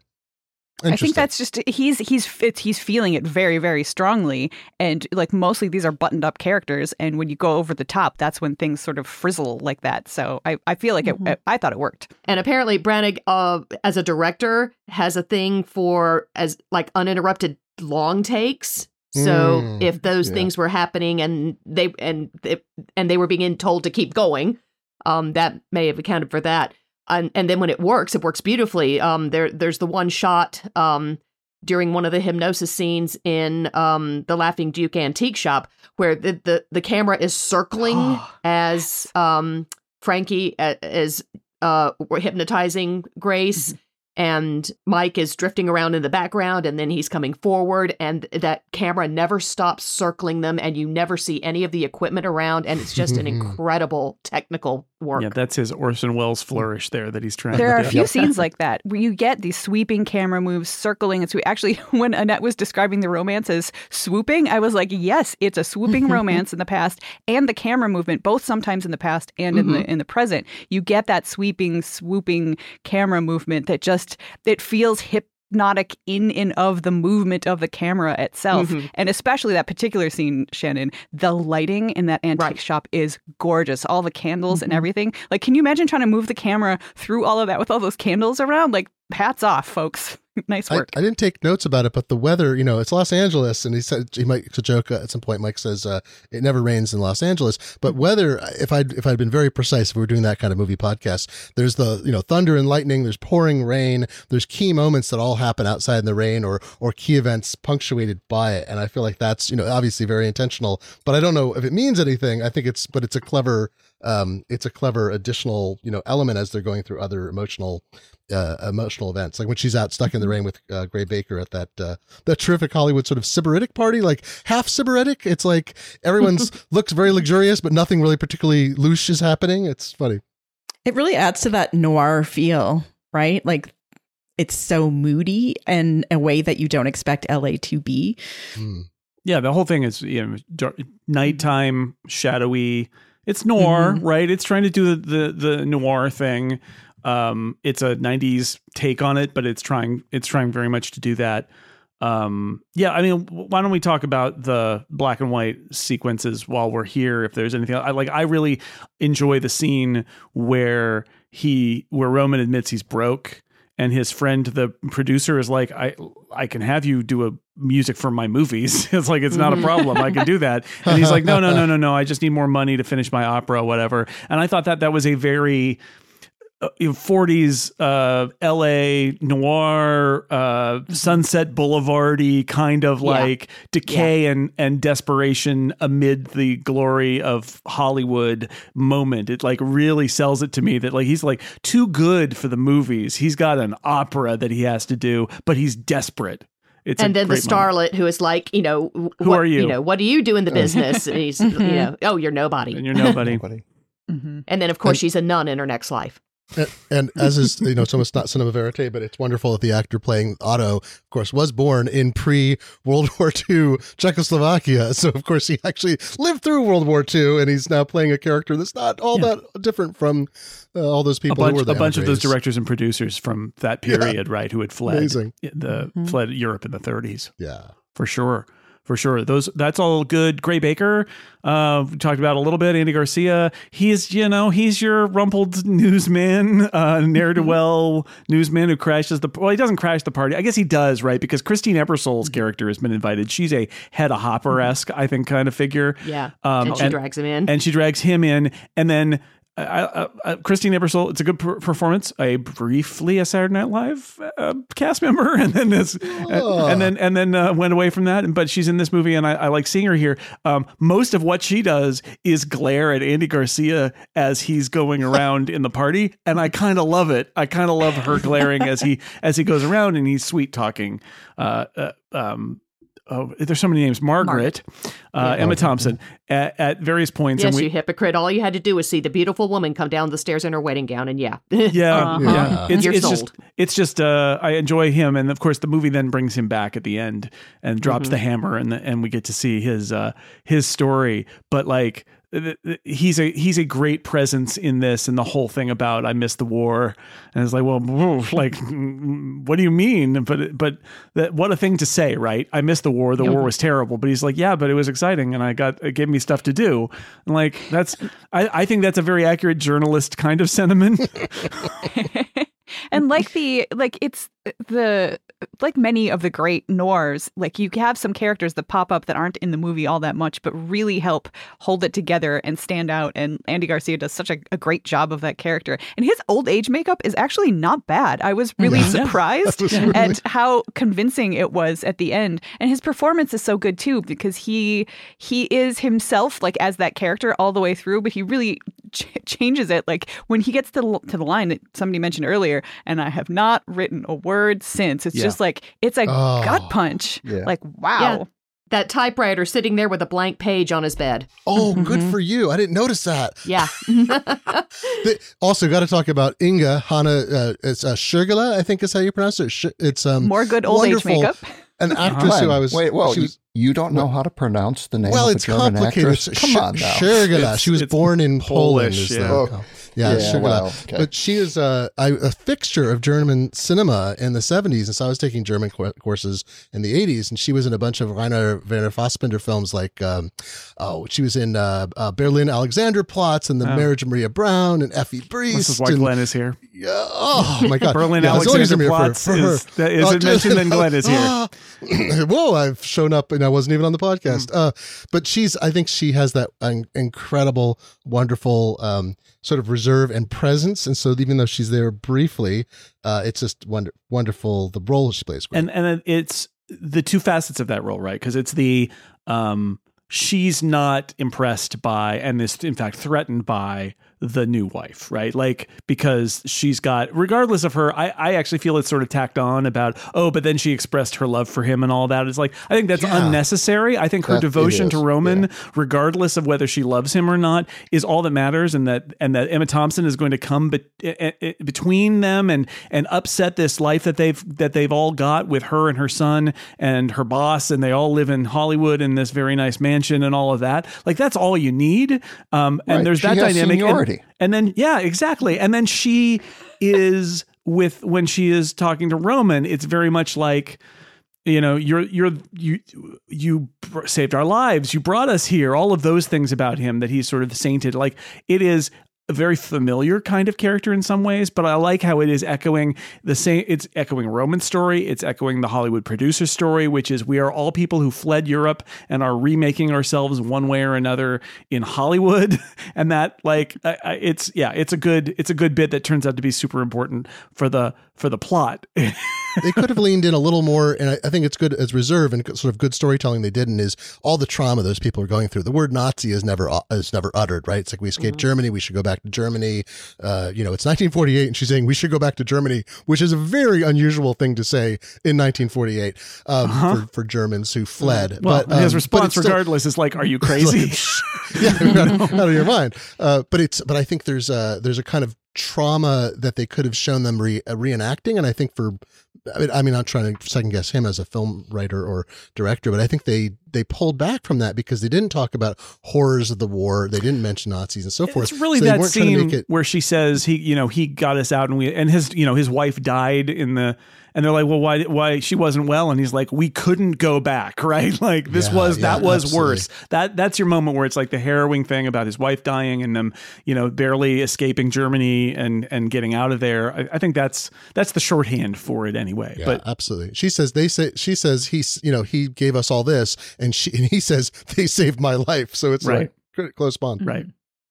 I think Interesting. that's just he's he's it's, he's feeling it very very strongly, and like mostly these are buttoned up characters, and when you go over the top, that's when things sort of frizzle like that. So I, I feel like Mhm. it, I thought it worked. And apparently Branagh, uh, as a director, has a thing for as like uninterrupted long takes. So Mm, if those yeah. things were happening and they and they, and they were being told to keep going, um, that may have accounted for that. And and then when it works, it works beautifully. Um, there there's the one shot um during one of the hypnosis scenes in um the Laughing Duke Antique Shop where the the, the camera is circling as um Frankie uh, is uh hypnotizing Grace. And Mike is drifting around in the background, and then he's coming forward, and that camera never stops circling them, and you never see any of the equipment around, and it's just an incredible technical work. Yeah, that's his Orson Welles flourish there that he's trying There to are do. a few scenes like that where you get these sweeping camera moves, circling and sweep. Actually, when Annette was describing the romance as swooping, I was like, yes, it's a swooping romance in the past, and the camera movement, both sometimes in the past and in Mhm. the in the present. You get that sweeping, swooping camera movement that just it feels hypnotic in and of the movement of the camera itself. Mhm. And especially that particular scene, Shannon, the lighting in that antique Right. shop is gorgeous. All the candles and Mhm. everything. Like, can you imagine trying to move the camera through all of that with all those candles around? Like, hats off, folks. Nice I, work. I didn't take notes about it, but the weather, you know, it's Los Angeles, and he said he might to joke uh, at some point. Mike says uh, it never rains in Los Angeles, but weather. If I if I'd been very precise, if we were doing that kind of movie podcast, there's the you know thunder and lightning, there's pouring rain, there's key moments that all happen outside in the rain, or or key events punctuated by it, and I feel like that's you know obviously very intentional, but I don't know if it means anything. I think it's but it's a clever um it's a clever additional you know element as they're going through other emotional. Uh, emotional events, like when she's out stuck in the rain with uh, Gray Baker at that uh, that terrific Hollywood sort of sybaritic party, like half sybaritic. It's like everyone's looks very luxurious, but nothing really particularly louche is happening. It's funny. It really adds to that noir feel, right? Like it's so moody in a way that you don't expect L A to be. Mm. Yeah, the whole thing is you know dark, nighttime, shadowy. It's noir, Mm-hmm. right? It's trying to do the the, the noir thing. Um, it's a nineties take on it, but it's trying it's trying very much to do that. Um, yeah, I mean, why don't we talk about the black and white sequences while we're here? If there's anything, I like, I really enjoy the scene where he where Roman admits he's broke. And his friend, the producer, is like, I I can have you do a music for my movies. It's like, it's not a problem. I can do that. And he's like, no, no, no, no, no. I just need more money to finish my opera, whatever. And I thought that that was a very uh, forties uh, L A noir, uh, Sunset Boulevard-y kind of Yeah. like decay and, and desperation amid the glory of Hollywood moment. It like really sells it to me that like he's like too good for the movies. He's got an opera that he has to do, but he's desperate. It's and a then the great moment. starlet who is like, you know, Who what, are you? You know, what do you do in the business? And he's, you know, oh, you're nobody. And you're nobody. Nobody. Mm-hmm. And then, of course, And- she's a nun in her next life. And, and as is, you know, it's almost not cinema verite, but it's wonderful that the actor playing Otto, of course, was born in pre-World War Two Czechoslovakia. So, of course, he actually lived through World War Two, and he's now playing a character that's not all Yeah. that different from uh, all those A people bunch, who were the a bunch of those emigres. directors and producers from that Yeah. period, right, who had fled Amazing. the Mhm. fled Europe in the thirties. Yeah. For sure. For sure. Those that's all good. Gray Baker, uh, we talked about a little bit. Andy Garcia. He's, you know, he's your rumpled newsman, uh, ne'er-do-well newsman who crashes the well, he doesn't crash the party. I guess he does, right? Because Christine Ebersol's character has been invited. She's a Hedda Hopper-esque, I think, kind of figure. Yeah. Um, and she drags him in. And she drags him in, and then I, I, I, Christine Ebersole, it's a good per- performance. A briefly a Saturday Night Live uh, cast member, and then this, Oh. and then and then uh, went away from that. But she's in this movie, and I, I like seeing her here. Um, most of what she does is glare at Andy Garcia as he's going around in the party, and I kind of love it. I kind of love her glaring as he as he goes around, and he's sweet talking. Uh, uh, um, Oh, there's so many names. Margaret, uh, Emma Thompson, at, at various points. Yes, and we, you hypocrite. All you had to do was see the beautiful woman come down the stairs in her wedding gown, and yeah. yeah, Uh-huh. yeah. It's, You're it's sold. just, it's just. Uh, I enjoy him, and of course, the movie then brings him back at the end and drops Mhm. the hammer, and the, and we get to see his uh, his story. But like. th- th- He's a he's a great presence in this, and the whole thing about I missed the war, and it's like, well, whoa, like, mm, what do you mean? But but that what a thing to say, right? I missed the war. The Yeah. war was terrible. But he's like, yeah, but it was exciting, and I got it gave me stuff to do. And like that's I, I think that's a very accurate journalist kind of sentiment. And like the like it's the like many of the great noirs, like you have some characters that pop up that aren't in the movie all that much, but really help hold it together and stand out. And Andy Garcia does such a, a great job of that character. And his old age makeup is actually not bad. I was really Yeah. surprised That was really- at how convincing it was at the end. And his performance is so good too, because he he is himself like as that character all the way through, but he really ch- changes it. Like when he gets to the, to the line that somebody mentioned earlier, and I have not written a word since. It's Yeah. just like it's a Oh. gut punch. Yeah. Like wow. Yeah. That typewriter sitting there with a blank page on his bed. Oh, good for you. I didn't notice that. Yeah. The- also, got to talk about Inga Hanna. Uh, it's uh, Shirgula, I think is how you pronounce it. Sh- It's um More good old age wonderful. makeup. An actress who I was. Wait, well, she was, you, you don't know how to pronounce the name well, of a it's German complicated. actress? It's Come Sh- on now. Shirgula. It's- She was it's born in Poland. Polish, is yeah. the- Oh. Yeah, Yeah, Shirgula. well, okay. But she is uh, I, a fixture of German cinema in the seventies. And so I was taking German co- courses in the eighties, and she was in a bunch of Rainer Werner Fassbinder films like, um, oh, she was in uh, uh, Berlin Alexanderplatz and The Oh. Marriage of Maria Brown and Effie Briest. This is why and, Glenn is here. yeah, oh, my God. Berlin yeah, it's always gonna be for- Alexanderplatz for her. is, that is Oh, it mentioned, then Glenn is here. Whoa, I've shown up and I wasn't even on the podcast. Hmm. Uh, but she's, I think she has that un- incredible, wonderful um, sort of reserve and presence. And so even though she's there briefly, uh, it's just wonder- wonderful. The role she plays. Great. And and it's the two facets of that role, right? Because it's the um, she's not impressed by, and is in fact threatened by the new wife, right? Like because she's got, regardless of her, I, I actually feel it's sort of tacked on about, oh, but then she expressed her love for him and all that. It's like, I think that's Yeah. unnecessary. I think her That- it devotion to is, Roman, yeah. regardless of whether she loves him or not, is all that matters. And that, and that Emma Thompson is going to come be, eh, eh, between them and, and upset this life that they've, that they've all got with her and her son and her boss. And they all live in Hollywood in this very nice mansion and all of that. Like that's all you need. Um, and Right. there's She that has dynamic. And- seniority. and then, yeah, exactly. And then she is with, when she is talking to Roman, it's very much like, you know, you're, you're, you, you saved our lives. You brought us here. All of those things about him that he's sort of sainted. Like it is a very familiar kind of character in some ways, but I like how it is echoing the same. It's echoing Roman's story. It's echoing the Hollywood producer story, which is we are all people who fled Europe and are remaking ourselves one way or another in Hollywood. And that like, I, I, it's, yeah, it's a good, it's a good bit that turns out to be super important for the, for the plot. They could have leaned in a little more, and I, I think it's good as reserve and sort of good storytelling they didn't, is all the trauma those people are going through. The word Nazi is never is never uttered, right? It's like we escaped Mm-hmm. Germany, we should go back to Germany. Uh, you know, it's nineteen forty-eight, and she's saying we should go back to Germany, which is a very unusual thing to say in nineteen forty-eight um, Uh-huh. for, for Germans who fled. Well, but um, his but response, it's still- regardless, is like, "Are you crazy?" yeah, out, out of your mind. Uh, but it's but I think there's a there's a kind of trauma that they could have shown them re, uh, reenacting, and I think for I mean, I mean I'm trying to second guess him as a film writer or director, but I think they they pulled back from that because they didn't talk about horrors of the war, they didn't mention Nazis and so forth. It's really So they that weren't trying to scene make it- where she says he, you know, he got us out and we, and his, you know, his wife died in the, and they're like, well, why, why she wasn't well? And he's like, we couldn't go back. Right. Like this Yeah, was, yeah, that was absolutely. worse. That that's your moment where it's like the harrowing thing about his wife dying and them, you know, barely escaping Germany and, and getting out of there. I, I think that's, that's the shorthand for it anyway. Yeah, But absolutely. She says they say she says he's you know he gave us all this, and she and he says they saved my life. So it's Right. like close bond. right.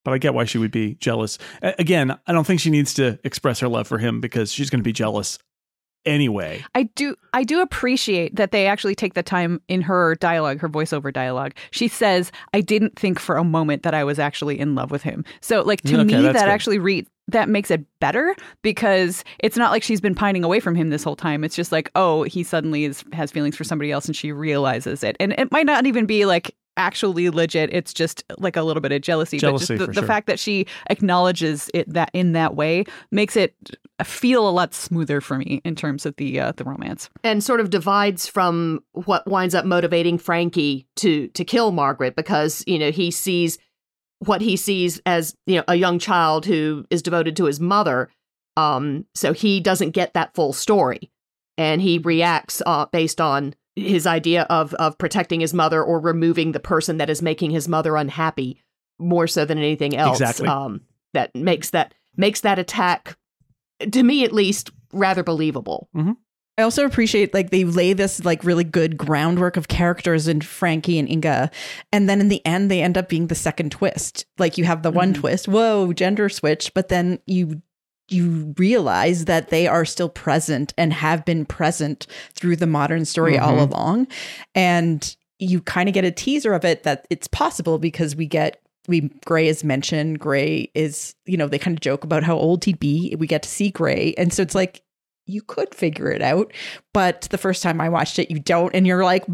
But I get why she would be jealous. A- again, I don't think she needs to express her love for him because she's going to be jealous anyway. I do I do appreciate that they actually take the time in her dialogue, her voiceover dialogue. She says, I didn't think for a moment that I was actually in love with him. So like to Okay, me, that's that good. actually read that makes it better because it's not like she's been pining away from him this whole time. It's just like, oh, he suddenly is has feelings for somebody else and she realizes it. And it might not even be like actually legit. It's just like a little bit of jealousy. Jealousy, but just for the, the sure. fact that she acknowledges it that in that way makes it feel a lot smoother for me in terms of the uh, the romance. And sort of divides from what winds up motivating Frankie to to kill Margaret because, you know, he sees what he sees as, you know, a young child who is devoted to his mother. Um, so he doesn't get that full story. And he reacts uh, based on his idea of of protecting his mother or removing the person that is making his mother unhappy more so than anything else. Exactly. Um, that makes that makes that attack, to me at least, rather believable. I also appreciate like they lay this like really good groundwork of characters in Frankie and Inga, and then in the end they end up being the second twist. Like you have the one twist, whoa, gender switch, but then you you realize that they are still present and have been present through the modern story all Mhm. along, and you kind of get a teaser of it that it's possible because we get. We Gray is mentioned. Gray is, you know, they kind of joke about how old he'd be. We get to see Gray, and so it's like. You could figure it out, but the first time I watched it, you don't, and you're like,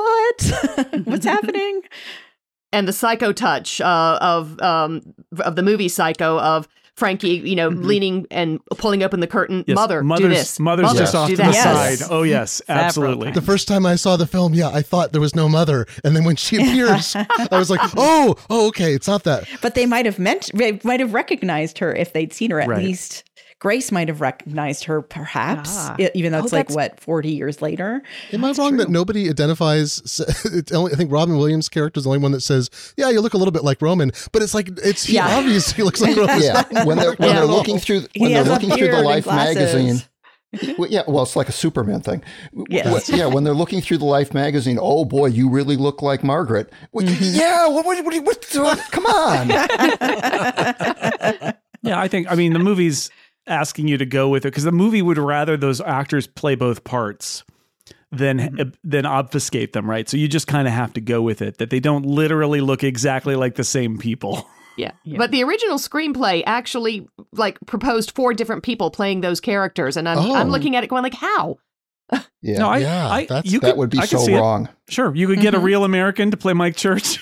"What? What's happening?" And the psycho touch uh, of um, of the movie Psycho of Frankie, you know, Mhm. leaning and pulling open the curtain. Yes, Mother, mother's, do this. Mother's Mother, just off do to that. the Yes. side. Oh, yes, absolutely. The first time I saw the film, yeah, I thought there was no mother, and then when she appears, I was like, "Oh, oh, okay, it's not that." But they might have meant, they might have recognized her if they'd seen her. At Right. least Grace might have recognized her, perhaps, Ah. e- even though Oh, it's like that's- what forty years later. Am I wrong that nobody identifies? It's only, I think Robin Williams' character is the only one that says, "Yeah, you look a little bit like Roman," but it's like it's he Yeah. obviously looks like Roman. Yeah, when they're when Yeah. they're looking through He when they're has a looking through beard the and Life glasses. magazine. Well, yeah, well, it's like a Superman thing. Yes. Yeah, when they're looking through the Life magazine, oh boy, you really look like Margaret. Well, Yeah, what, what, what, what, what, come on. Yeah, I think, I mean, the movie's asking you to go with it because the movie would rather those actors play both parts than Mm-hmm. than obfuscate them, right? So you just kind of have to go with it, that they don't literally look exactly like the same people. Yeah. Yeah. But the original screenplay actually like proposed four different people playing those characters. And I'm, Oh. I'm looking at it going like, how? Yeah, No, I, Yeah, I, that's- you that could, would be I could so see it. wrong. Sure, you could get a real American to play Mike Church.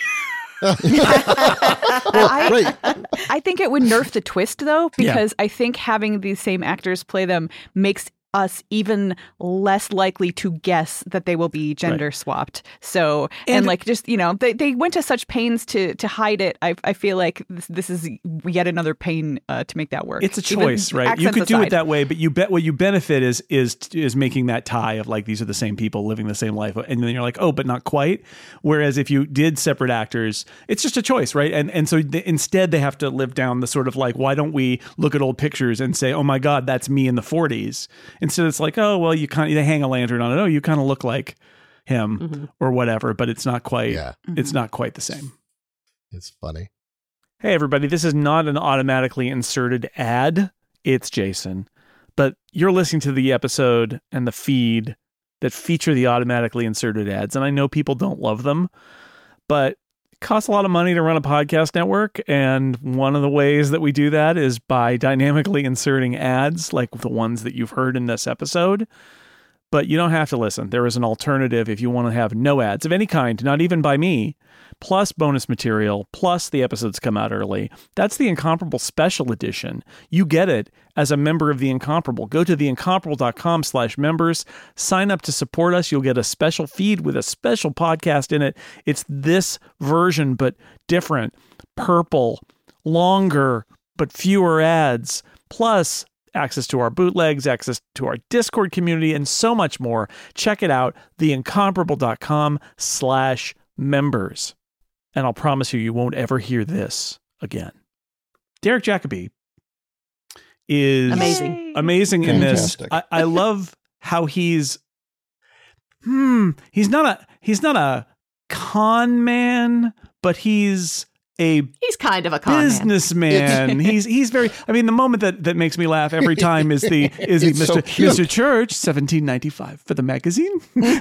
I, right. I think it would nerf the twist though, Yeah. because I think having these same actors play them makes us even less likely to guess that they will be gender swapped. So, and, And- like, just, you know, they, they went to such pains to to hide it. I I feel like this, this is yet another pain uh, to make that work. It's a Even choice, right? You accents could do it aside. that way, but you bet what you benefit is is is making that tie of like these are the same people living the same life, and then you're like, oh, but not quite. Whereas if you did separate actors, it's just a choice, right? And and so th- instead they have to live down the sort of like, why don't we look at old pictures and say, oh my God, that's me in the forties? Instead, it's like, oh well, you kind of they hang a lantern on it. Oh, you kind of look like him Mm-hmm. or whatever, but it's not quite. Yeah. It's not quite the same. It's funny. Hey, everybody, this is not an automatically inserted ad. It's Jason. But you're listening to the episode and the feed that feature the automatically inserted ads. And I know people don't love them, but it costs a lot of money to run a podcast network. And one of the ways that we do that is by dynamically inserting ads like the ones that you've heard in this episode. But you don't have to listen. There is an alternative if you want to have no ads of any kind, not even by me, plus bonus material, plus the episodes come out early. That's the Incomparable Special Edition. You get it as a member of The Incomparable. Go to theincomparable.com slash members. Sign up to support us. You'll get a special feed with a special podcast in it. It's this version, but different. Purple, longer, but fewer ads. Plus access to our bootlegs, access to our Discord community, and so much more. Check it out, theincomparable.com slash members. And I'll promise you, you won't ever hear this again. Derek Jacobi is Amazing. amazing in this. Fantastic. I, I love how he's, hmm, he's not a, he's not a con man, but he's a he's kind of a con businessman. he's he's very. I mean, the moment that, that makes me laugh every time is the is the It's Mister so cute. Mister Church, seventeen ninety five for the magazine. Oh,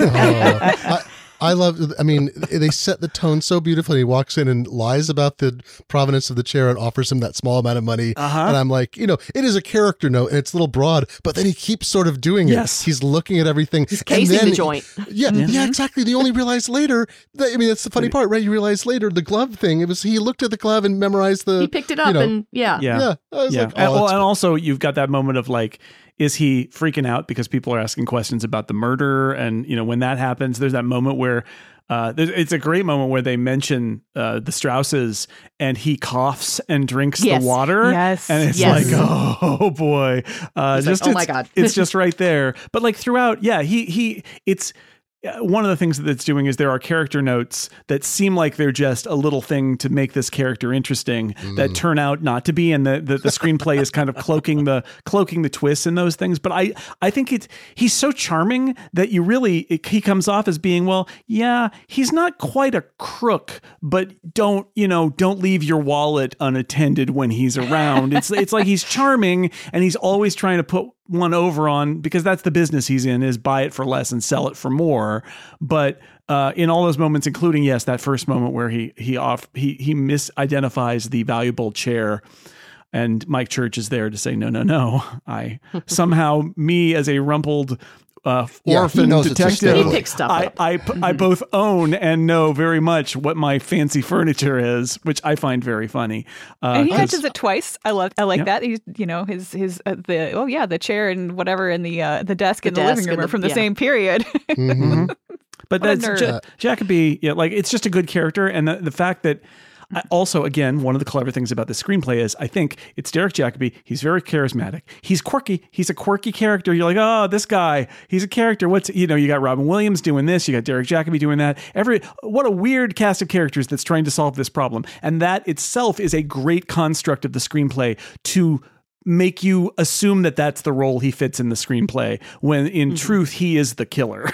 I, I love, I mean, they set the tone so beautifully. He walks in and lies about the provenance of the chair and offers him that small amount of money. Uh-huh. And I'm like, you know, it is a character note and it's a little broad, but then he keeps sort of doing it. Yes. He's looking at everything. He's casing and then, the joint. Yeah, Mm-hmm. yeah, exactly. You only realize later that, I mean, that's the funny part, right? You realize later the glove thing, it was, he looked at the glove and memorized the, He picked it up you know, and yeah. Yeah, yeah. I was yeah. like, oh, and, well, that's and cool. also you've got that moment of like, is he freaking out because people are asking questions about the murder? And you know, when that happens, there's that moment where. Uh, there's- it's a great moment where they mention uh, the Strausses and he coughs and drinks Yes. the water. Yes. And it's Yes. like, oh boy. Uh, He's like, just, "Oh my it's- God." It's just right there. But like throughout, yeah, he, he, it's, uh, one of the things that it's doing is there are character notes that seem like they're just a little thing to make this character interesting that turn out not to be, and the, the, the screenplay is kind of cloaking the cloaking the twists in those things. But I I think it's he's so charming that you really it, he comes off as being, well, yeah, he's not quite a crook, but don't you know don't leave your wallet unattended when he's around. It's it's like he's charming and he's always trying to put one over on, because that's the business he's in, is buy it for less and sell it for more. But uh, in all those moments, including, yes, that first moment where he he off he he misidentifies the valuable chair, and Mike Church is there to say, no, no, no. I somehow, me as a rumpled uh, Yeah, he orphan knows it's a detective, stick. He picks stuff I, up. I, I both own and know very much what my fancy furniture is, which I find very funny. Uh, And he 'cause- mentions it twice. I love. I like Yeah. that. He's, you know, his his uh, the oh yeah, the chair and whatever, and the uh, the desk The in the desk living room and are the- from the yeah. same period. Mhm. But What a that's nerd. Ja- Jacoby, yeah, like it's just a good character, and the, the fact that I, also, again, one of the clever things about the screenplay is I think it's Derek Jacobi. He's very charismatic. He's quirky. He's a quirky character. You're like, oh, this guy, he's a character. What's you know, you got Robin Williams doing this, you got Derek Jacobi doing that. Every what a weird cast of characters that's trying to solve this problem, and that itself is a great construct of the screenplay to make you assume that that's the role he fits in the screenplay, when in truth he is the killer.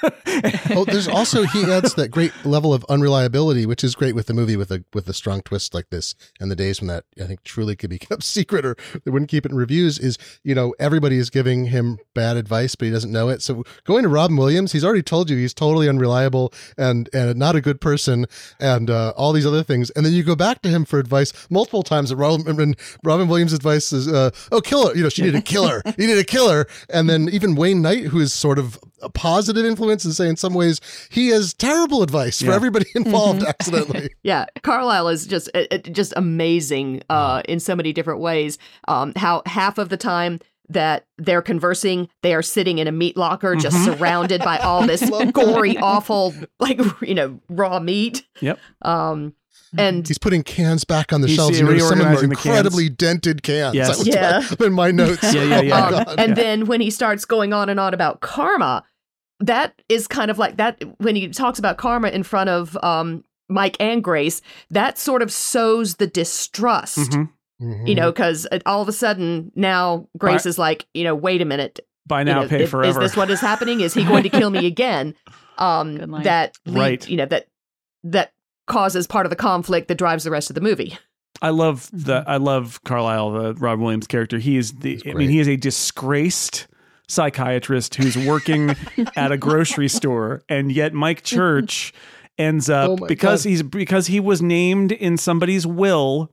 Oh, there's also he adds that great level of unreliability, which is great with the movie with a with a strong twist like this. And the days when that I think truly could be kept secret or they wouldn't keep it in reviews is, you know, everybody is giving him bad advice, but he doesn't know it. So going to Robin Williams, he's already told you he's totally unreliable and and not a good person and uh, all these other things. And then you go back to him for advice multiple times. And Robin, and Robin Williams' advice is, uh, oh, kill her. You know, she needed a killer. You need a killer. And then even Wayne Knight, who is sort of a positive influence, and say in some ways he has terrible advice for Yeah. everybody involved accidentally. Yeah, Carlisle is just uh, uh, just amazing uh, in so many different ways. Um, how half of the time that they're conversing, they are sitting in a meat locker, just surrounded by all this gory, awful, like you know, raw meat. Yep. Um, and He's putting cans back on the He's shelves. You notice some of them are reorganizing the cans. incredibly dented cans. Yes. That was Yeah. my- in my notes. Yeah, yeah, yeah. Oh my Um, God. and then when he starts going on and on about karma, that is kind of like that. When he talks about karma in front of um, Mike and Grace, that sort of sows the distrust, Mhm. Mhm. you know, because all of a sudden now Grace But- is like, you know, wait a minute. Buy you now, know, pay is, forever. is this what is happening? Is he going to kill me again? Um, Good line. that lead- Right. you know, that that causes part of the conflict that drives the rest of the movie. I love the I love Carlisle, the Rob Williams character. He is the I mean, great. he is a disgraced psychiatrist who's working at a grocery store, and yet Mike Church ends up Oh my because God. he's because he was named in somebody's will.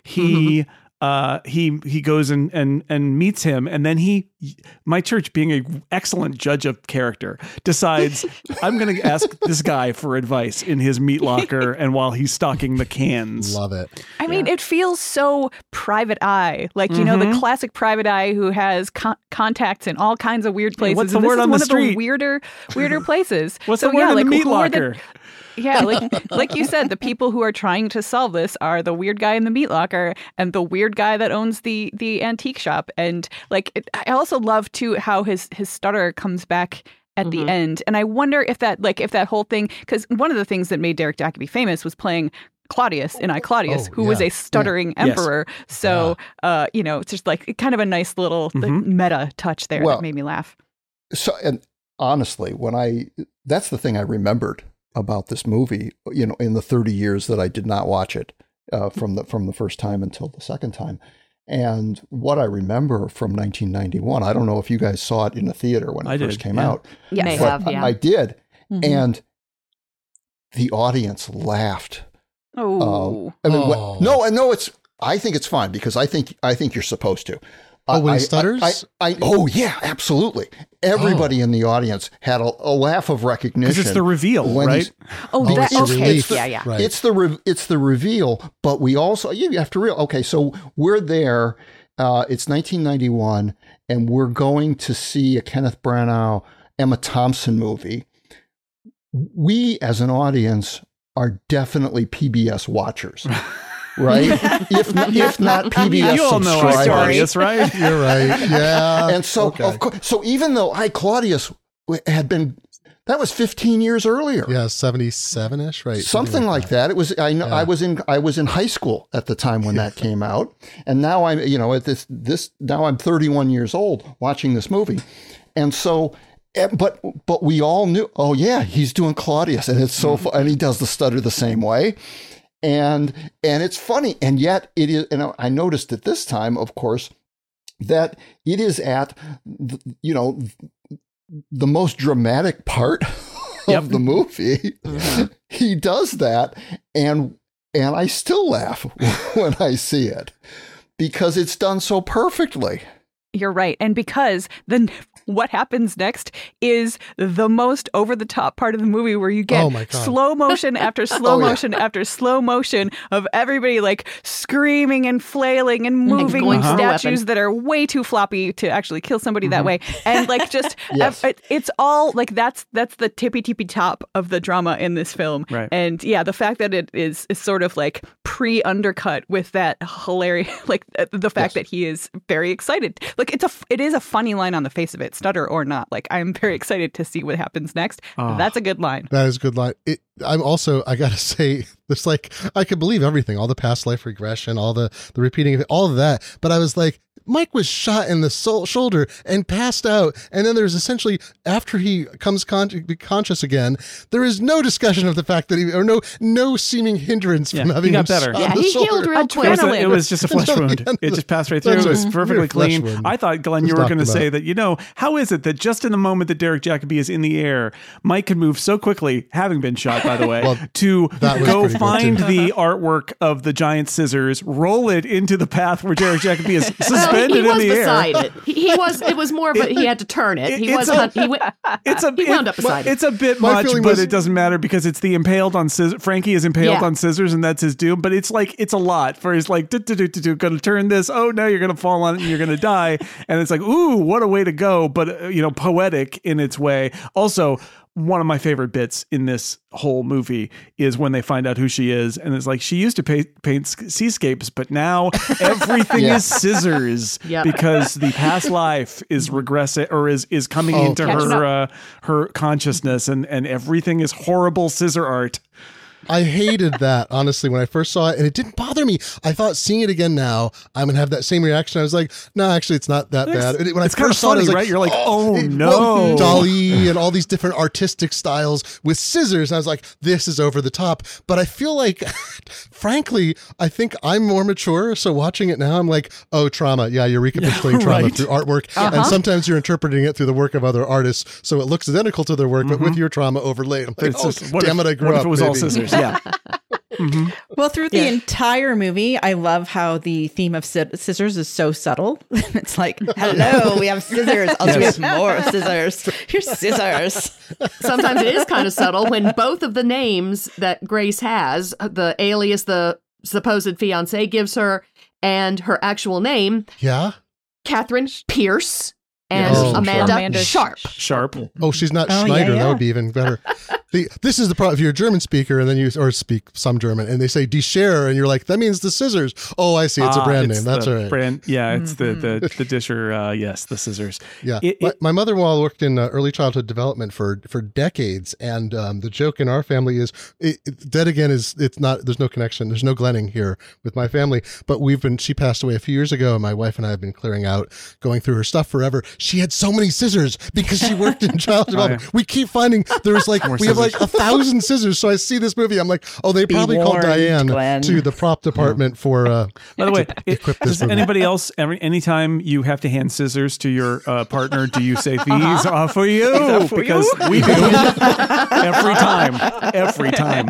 He uh he he goes and and and meets him, and then he Mike Church, being an excellent judge of character, decides I'm going to ask this guy for advice in his meat locker and while he's stocking the cans. Love it. I mean, it feels so Private Eye, like you know the Mhm. classic Private Eye who has con- contacts in all kinds of weird places. what's the and this word is on one the of street? the weirder, weirder places. What's so, the word yeah, in like, the meat who are the- locker? Yeah, like like you said, the people who are trying to solve this are the weird guy in the meat locker and the weird guy that owns the the antique shop. And like, it, I also love too how his his stutter comes back at Mhm. the end. And I wonder if that like if that whole thing, because one of the things that made Derek Jacobi famous was playing Claudius in I, Claudius, Oh, who was yeah. a stuttering Yes. emperor. So, uh, you know, it's just like kind of a nice little like, Mhm. meta touch there Well, that made me laugh. So, and honestly, when I, that's the thing I remembered about this movie, you know, in the thirty years that I did not watch it uh, from the from the first time until the second time. And what I remember from nineteen ninety-one, I don't know if you guys saw it in the theater when it I first did, came yeah. out. Yes. May but have, yeah. I did. Mhm. And the audience laughed. Oh. Uh, I mean, Oh. what, no, no, it's, I think it's fine because I think, I think you're supposed to. Oh, when I, he stutters? I, I, I, oh, yeah, absolutely. Everybody in the audience had a, a laugh of recognition. Because it's the reveal, when right? he's- Oh, Oh, that, it's a okay. relief. Yeah, yeah. Right. It's the re- it's the reveal, but we also you have to real okay. So we're there. Uh, it's nineteen ninety-one, and we're going to see a Kenneth Branagh, Emma Thompson movie. We, as an audience, are definitely P B S watchers, right? if not, if not P B S You all know our subscribers. Claudius, right? You're right. Yeah. And so, Okay. of course, so even though I Claudius had been, that was fifteen years earlier. Yeah, seventy-seven-ish, right? Something like that. It was. I know. Yeah. I was in. I was in high school at the time when that came out, and now I'm. You know, at this. This now I'm thirty-one years old watching this movie, and so. eh, But but we all knew. Oh yeah, he's doing Claudius, and it's so. Fu- and he does the stutter the same way, and and it's funny, and yet it is. And I noticed at this time, of course, that it is at, the, you know, the most dramatic part Yep. of the movie. He does that, and and I still laugh when I see it because it's done so perfectly. You're right. And because then what happens next is the most over the top part of the movie where you get Oh my God. slow motion after slow Oh, yeah. motion after slow motion of everybody like screaming and flailing and moving going for a statues weapon. that are way too floppy to actually kill somebody that way. And like just Yes. it- it's all like that's that's the tippy tippy top of the drama in this film. Right. And yeah, the fact that it is, is sort of like pre undercut with that hilarious like uh, the fact Yes. that he is very excited. Like it's a it is a funny line on the face of it, stutter or not. Like I'm very excited to see what happens next. Oh. That's a good line. That is a good line. It, I'm also, I gotta say, it's like I could believe everything, all the past life regression, all the the repeating of it, all of that. But I was like, Mike was shot in the soul, shoulder and passed out, and then there's essentially after he comes con- be conscious again, there is no discussion of the fact that he or no no seeming hindrance Yeah, from he having got him better. shot Yeah, in the he shoulder. healed real It quick. was, a- Adrenaline. it was just a flesh Until the wound. end. It just passed right through. That's It was a perfectly mere flesh clean. wound. I thought, Glenn, you Just were knocked going to him say out. that, you know, how is it that just in the moment that Derek Jacobi is in the air, Mike can move so quickly, having been shot, by the way, Well, to that was go pretty good, find too. the artwork of the giant scissors, roll it into the path where Derek Jacobi is suspended he was in the beside air. it. He, he was. It was more of a. He had to turn it. He It's was. a- hun- he, went, It's a he wound it- up beside it. It's a bit My much, feeling but was- it doesn't matter because it's the impaled on scissors. Frankie is impaled Yeah. on scissors, and that's his doom. But it's like it's a lot for his like do do do do do. Going to turn this. Oh no, you're going to fall on it and you're going to die. And it's like ooh, what a way to go. But uh, you know, poetic in its way. Also, one of my favorite bits in this whole movie is when they find out who she is, and it's like she used to paint, paint seascapes, but now everything Yeah. is scissors Yep. because the past life is regressing or is is coming Oh, into Catching her uh, her consciousness, and and everything is horrible scissor art. I hated that, honestly, when I first saw it, and it didn't bother me. I thought seeing it again now, I'm going to have that same reaction. I was like, no, actually, it's not that It's- bad. And When it's I kinda first saw it, I was funny, like, right? You're like, oh, it- no. well, Dali and all these different artistic styles with scissors. And I was like, this is over the top. But I feel like, frankly, I think I'm more mature. So watching it now, I'm like, oh, trauma. Yeah, you're recapitulating trauma right. through artwork. And sometimes you're interpreting it through the work of other artists. So it looks identical to their work, but with your trauma overlaid. I'm like, It's oh, just, what damn if, it, I grew what up. if it was all baby. scissors? Yeah. Mhm. Well, through the Yeah. entire movie, I love how the theme of sci- scissors is so subtle. It's like, hello, we have scissors. Also, Yes. we have more scissors. Here's scissors. Sometimes it is kind of subtle when both of the names that Grace has, the alias the supposed fiance gives her, and her actual name, Yeah. Catherine Pierce and Yes. Oh, Amanda, Amanda Sharp. Sharp. Oh, she's not Oh, yeah, Schneider. yeah. That would be even better. the, this is the problem. If you're a German speaker and then you or speak some German and they say die Schere and you're like, that means the scissors. Oh, I see. It's a Ah, brand it's name. That's the all right. Brand, yeah, it's the the the disher. Uh, yes, the scissors. Yeah, It- my, it- my mother-in-law worked in uh, early childhood development for for decades, and um, the joke in our family is it, it, dead again is it's not. There's no connection. There's no Glenning here with my family. But we've been. She passed away a few years ago, and my wife and I have been clearing out, going through her stuff forever. She had so many scissors because she worked in child development. yeah. We keep finding there's like More we have like a thousand scissors. So I see this movie. I'm like, oh, they Be probably called warned, Diane Glenn. to the prop department for. Uh, By the way, to it, equip this does movie. anybody else, every, anytime you have to hand scissors to your uh, partner, do you say, these are for you? are for Because you? we do. Every time. Every time.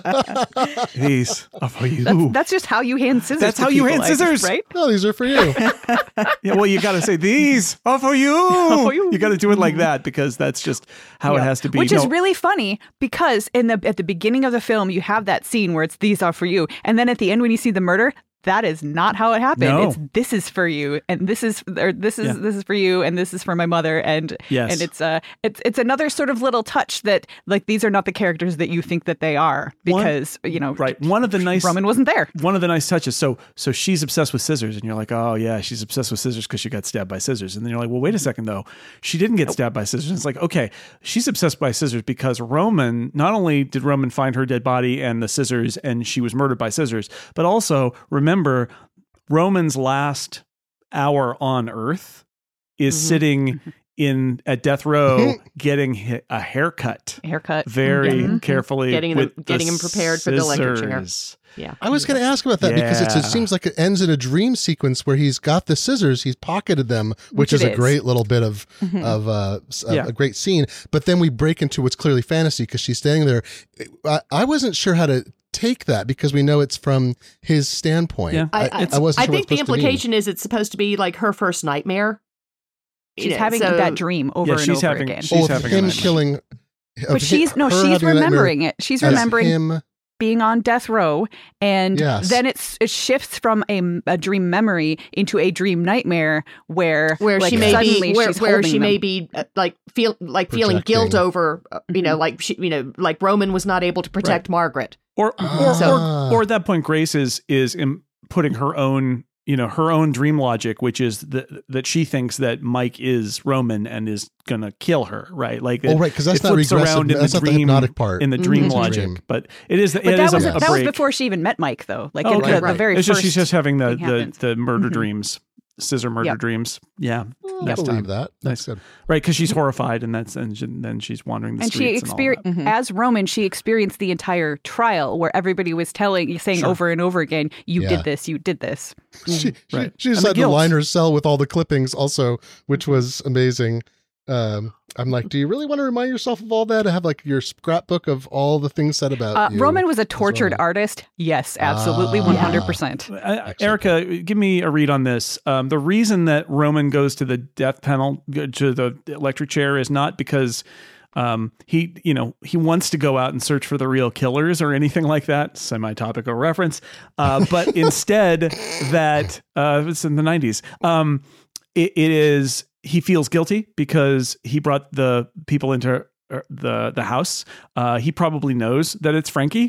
These are for you. That's, that's just how you hand scissors. That's to how you people, hand I guess, scissors. right? No, these are for you. Yeah, well, you got to say, these are for you. For you. You got to do it like that because that's just how it Yeah. has to be. Which is No, really funny because in the at the beginning of the film you have that scene where it's these are for you, and then at the end when you see the murder, that is not how it happened. No. It's this is for you, and this is or this is Yeah. this is for you, and this is for my mother, and Yes. and it's uh it's it's another sort of little touch that like these are not the characters that you think that they are One- because you know right. One of the nice Roman wasn't there. One of the nice touches. So, so she's obsessed with scissors, and you're like, oh yeah, she's obsessed with scissors because she got stabbed by scissors. And then you're like, well, wait a second though, she didn't get stabbed by scissors. And it's like, okay, she's obsessed by scissors because Roman. Not only did Roman find her dead body and the scissors, and she was murdered by scissors, but also remember, Roman's last hour on Earth is Mm-hmm. sitting in at death row getting hi- a haircut. Haircut Very Yeah. carefully, Getting with them- getting the him prepared for the electric chair. scissors. Yeah. I was going to ask about that because it's, it Yeah. seems like it ends in a dream sequence where he's got the scissors, he's pocketed them, which, Which is it a is. great little bit of Mhm. of uh, s- a- Yeah. a great scene. But then we break into what's clearly fantasy because she's standing there. I, I wasn't sure how to take that because we know it's from his standpoint. Yeah. I, I, I, I wasn't I sure think what the it's supposed to mean. implication is it's supposed to be like her first nightmare. She's You know, having so- that dream over Yeah, and she's over having- again. she's Oh, of having a him nightmare. killing. of But she's no, her she's having a nightmare remembering it. She's as remembering him. being on death row, and Yes. then it's it shifts from a, a dream memory into a dream nightmare where where like, she may suddenly be where, she's where holding she may them. be uh, like feel like feeling guilt Projecting. over uh, you know like she you know like Roman was not able to protect Margaret. Or or, Ah. or or at that point, Grace is is in putting her own you know her own dream logic, which is that that she thinks that Mike is Roman and is gonna kill her, right? Like Oh, it- right, 'cause that's it not flips regressive. around in That's the not the dream hypnotic part. in the dream Mhm. logic, Dream. but it is But it that is was a, a that was break. before she even met Mike, though. Like Oh, in right, the, the very It's just first. she's just having the thing the, happens. the murder Mhm. dreams, scissor murder Yep. dreams. Yeah, I next believe time. that. That's good. Right, because she's horrified, and that's and she- then she's wandering the and she streets and all experienced that. as Roman. She experienced the entire trial where everybody was telling, saying Sure. over and over again, "You Yeah. did this. You did this." She, she, Right. she And just the had to guilt. line her cell with all the clippings also, which was amazing. Um, I'm like, do you really want to remind yourself of all that? To have like your scrapbook of all the things said about Uh, you? Roman was a as tortured well. artist. Yes, absolutely, Ah. one hundred percent. Uh, Erica, give me a read on this. Um, the reason that Roman goes to the death panel, to the electric chair, is not because um, he, you know, he wants to go out and search for the real killers or anything like that. Semi-topical reference, uh, but instead that uh, it's in the nineties. Um, it, it is he feels guilty because he brought the people into the the house. Uh, he probably knows that it's Frankie,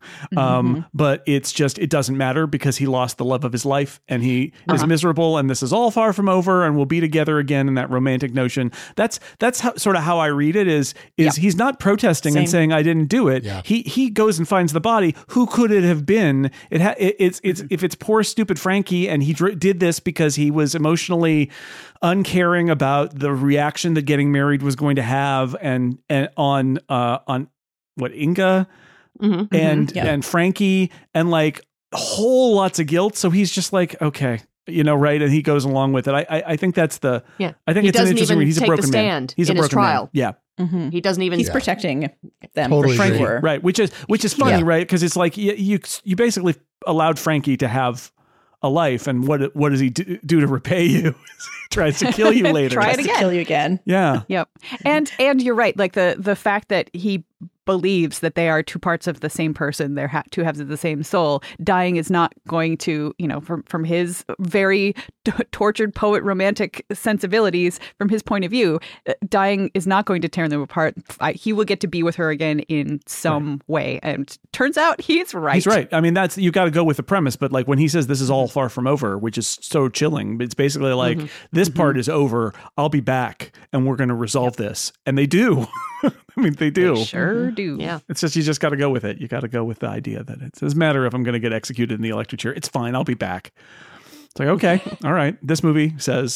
um, Mm-hmm. but it's just it doesn't matter because he lost the love of his life and he is Uh-huh. miserable. And this is all far from over, and we'll be together again. In that romantic notion, that's that's how, sort of how I read it. Is is Yep. he's not protesting and Same. saying I didn't do it. Yeah. He he goes and finds the body. Who could it have been? It, ha- it it's it's if it's poor stupid Frankie, and he dr- did this because he was emotionally uncaring about the reaction that getting married was going to have, and and on uh on what Inga Mhm. and Yeah. and Frankie, and like whole lots of guilt. So he's just like, okay, you know, right, and he goes along with it. I I, I think that's the Yeah. I think He it's an doesn't interesting even read. He's a take the broken man. stand He's in a his broken man. trial. Yeah. Mm-hmm. He doesn't even He's Yeah. protecting them Totally for agree. sure. Right, which is which is funny, Yeah. right? Because it's like you, you you basically allowed Frankie to have a life, and what what does he do, do to repay you? He tries to kill you later. Try it Just to again. kill you again. Yeah, Yep. And and you're right. Like the the fact that he believes that they are two parts of the same person, they're ha- two halves of the same soul. Dying is not going to, you know, from from his very t- tortured poet romantic sensibilities, from his point of view, uh, dying is not going to tear them apart. I, he will get to be with her again in some way. And turns out he's right. he's right. I mean, that's you got to go with the premise. But like when he says this is all far from over, which is so chilling, it's basically like this part is over. I'll be back, and we're going to resolve this, and they do. I mean, they do. They sure do. Yeah. It's just you just got to go with it. You got to go with the idea that it doesn't matter if I'm going to get executed in the electric chair. It's fine. I'll be back. It's like, okay, all right. This movie says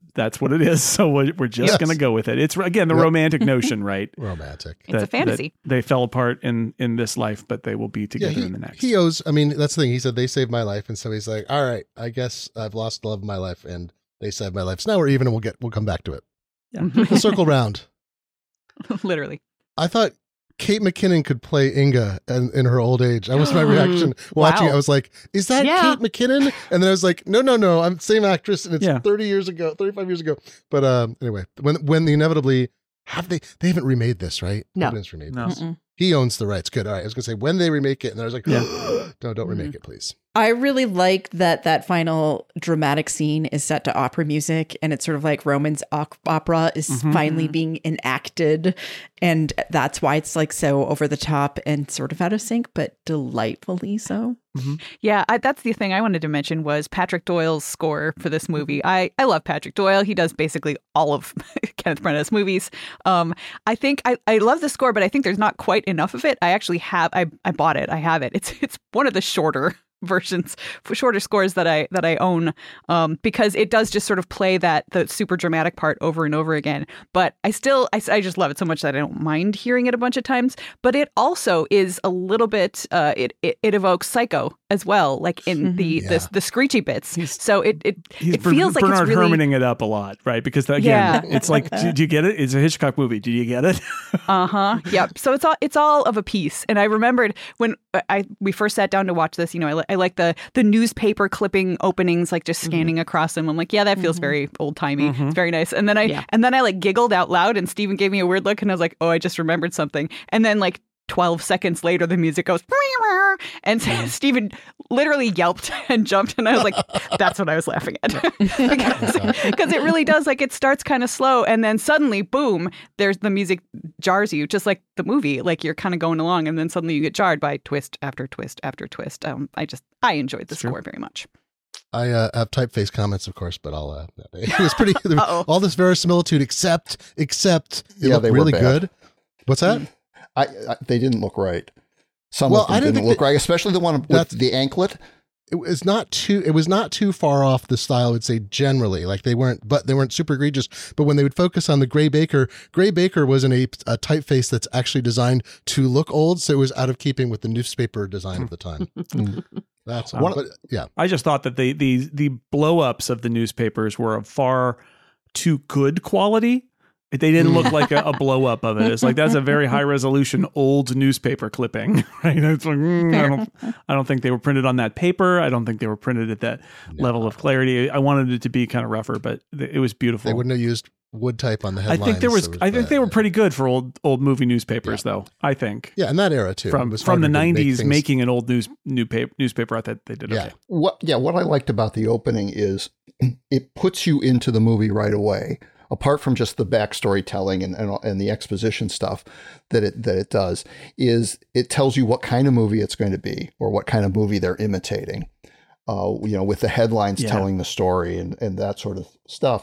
that's what it is. So we're we're just Yes. going to go with it. It's again the Yep. romantic notion, right? Romantic. It's a fantasy. that they fell apart in in this life, but they will be Yeah, together he, in the next. he owes. I mean, that's the thing. He said they saved my life, and so he's like, "All right, I guess I've lost the love of my life, and they saved my life. So now we're even, and we'll get we'll come back to it. We'll circle round." Literally. I thought Kate McKinnon could play Inga in, in her old age. That was my reaction watching Wow. it. I was like, "Is that Yeah. Kate McKinnon?" And then I was like, "No, no, no. I'm the same actress, and it's Yeah. thirty years ago, thirty-five years ago." But um, anyway, when when the inevitably have they they haven't remade this, right? No. Nobody's remade No. this. He owns the rights. Good. All right. I was gonna say when they remake it, and then I was like, Yeah. "No, don't remake it, please." I really like that that final dramatic scene is set to opera music, and it's sort of like Roman's op- opera is Mhm. finally being enacted, and that's why it's like so over the top and sort of out of sync, but delightfully so. Yeah, I, that's the thing I wanted to mention was Patrick Doyle's score for this movie. I, I love Patrick Doyle. He does basically all of Kenneth Branagh's movies. Um, I think I, I love the score, but I think there's not quite enough of it. I actually have I, I bought it. I have it. It's it's one of the shorter versions for shorter scores that I that I own um, because it does just sort of play that the super dramatic part over and over again. But I still I, I just love it so much that I don't mind hearing it a bunch of times. But it also is a little bit uh, it, it it evokes Psycho as well, like in the Yeah. the, the screechy bits. so it it, He's it feels Ber- like Bernard it's really Hermaning it up a lot, right? Because again, Yeah. it's like, do, do you get it? It's a Hitchcock movie. Do you get it? Uh huh. Yep. So it's all it's all of a piece. And I remembered when I we first sat down to watch this. You know, I, li- I like the the newspaper clipping openings, like just scanning across them. I'm like, yeah, that feels very old timey. It's very nice. And then I Yeah. and then I like giggled out loud, and Steven gave me a weird look, and I was like, oh, I just remembered something. And then like twelve seconds later, the music goes, and Steven literally yelped and jumped, and I was like, that's what I was laughing at. because, because it really does, like, it starts kind of slow, and then suddenly, boom, there's the music jars you, just like the movie, like you're kind of going along, and then suddenly you get jarred by twist after twist after twist. Um, I just, I enjoyed the Sure. score very much. I uh, have typeface comments, of course, but I'll. Uh, it was pretty. Uh-oh. all this verisimilitude, except except it Yeah, looked they were really bad. good. What's that? I, I they didn't look right. Some Well, of them I didn't didn't think look that- right, especially the one with That's- the anklet. It was not too. It was not too far off the style. I would say generally, like they weren't, but they weren't super egregious. But when they would focus on the Gray Baker, Gray Baker was in a, a typeface that's actually designed to look old, so it was out of keeping with the newspaper design of the time. That's all. One- But yeah, I just thought that the the the blow ups of the newspapers were of far too good quality. They didn't look like a, a blow up of it. It's like that's a very high resolution old newspaper clipping, right? It's like mm, I don't, I don't think they were printed on that paper. I don't think they were printed at that level of clarity. I wanted it to be kind of rougher, but th- it was beautiful. they wouldn't have used wood type on the I headlines. think there was. so it I think bad. they were pretty good for old old movie newspapers, though. I think Yeah, in that era too. It from was from the harder to make nineties, things- making an old news new paper, newspaper, I thought they did Yeah. okay. What? Yeah, what I liked about the opening is it puts you into the movie right away. Apart from just the backstory telling and, and and the exposition stuff that it that it does, is it tells you what kind of movie it's going to be or what kind of movie they're imitating. Uh, you know, with the headlines Yeah. telling the story and and that sort of stuff.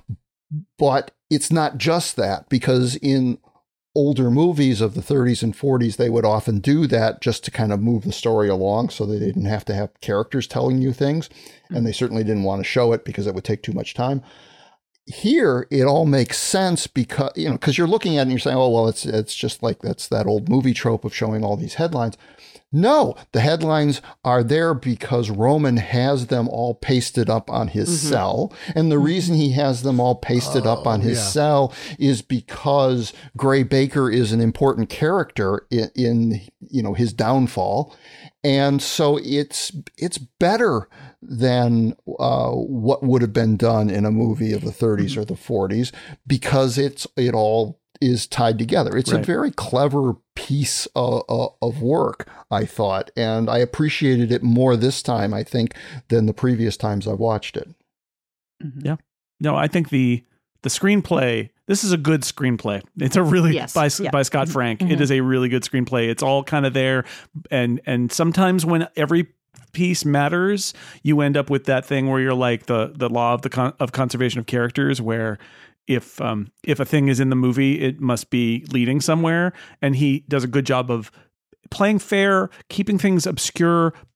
But it's not just that, because in older movies of the thirties and forties, they would often do that just to kind of move the story along so they didn't have to have characters telling you things. And they certainly didn't want to show it because it would take too much time. Here, it all makes sense because, you know, because you're looking at it and you're saying, oh, well, it's it's just like that's that old movie trope of showing all these headlines. No, the headlines are there because Roman has them all pasted up on his Mm-hmm. cell. And the reason he has them all pasted up on his yeah. cell is because Gray Baker is an important character in, in you know, his downfall. And so it's it's better than uh, what would have been done in a movie of the thirties or the forties because it's it all is tied together. It's Right. a very clever piece of, of work, I thought, and I appreciated it more this time, I think, than the previous times I watched it. Yeah. No, I think the the screenplay, this is a good screenplay. It's a really Yes. by Yeah. by Scott Frank. It is a really good screenplay. It's all kind of there, and and sometimes when every piece matters, you end up with that thing where you're like the the law of the con- of conservation of characters, where if um if a thing is in the movie, it must be leading somewhere, and he does a good job of playing fair, keeping things obscure,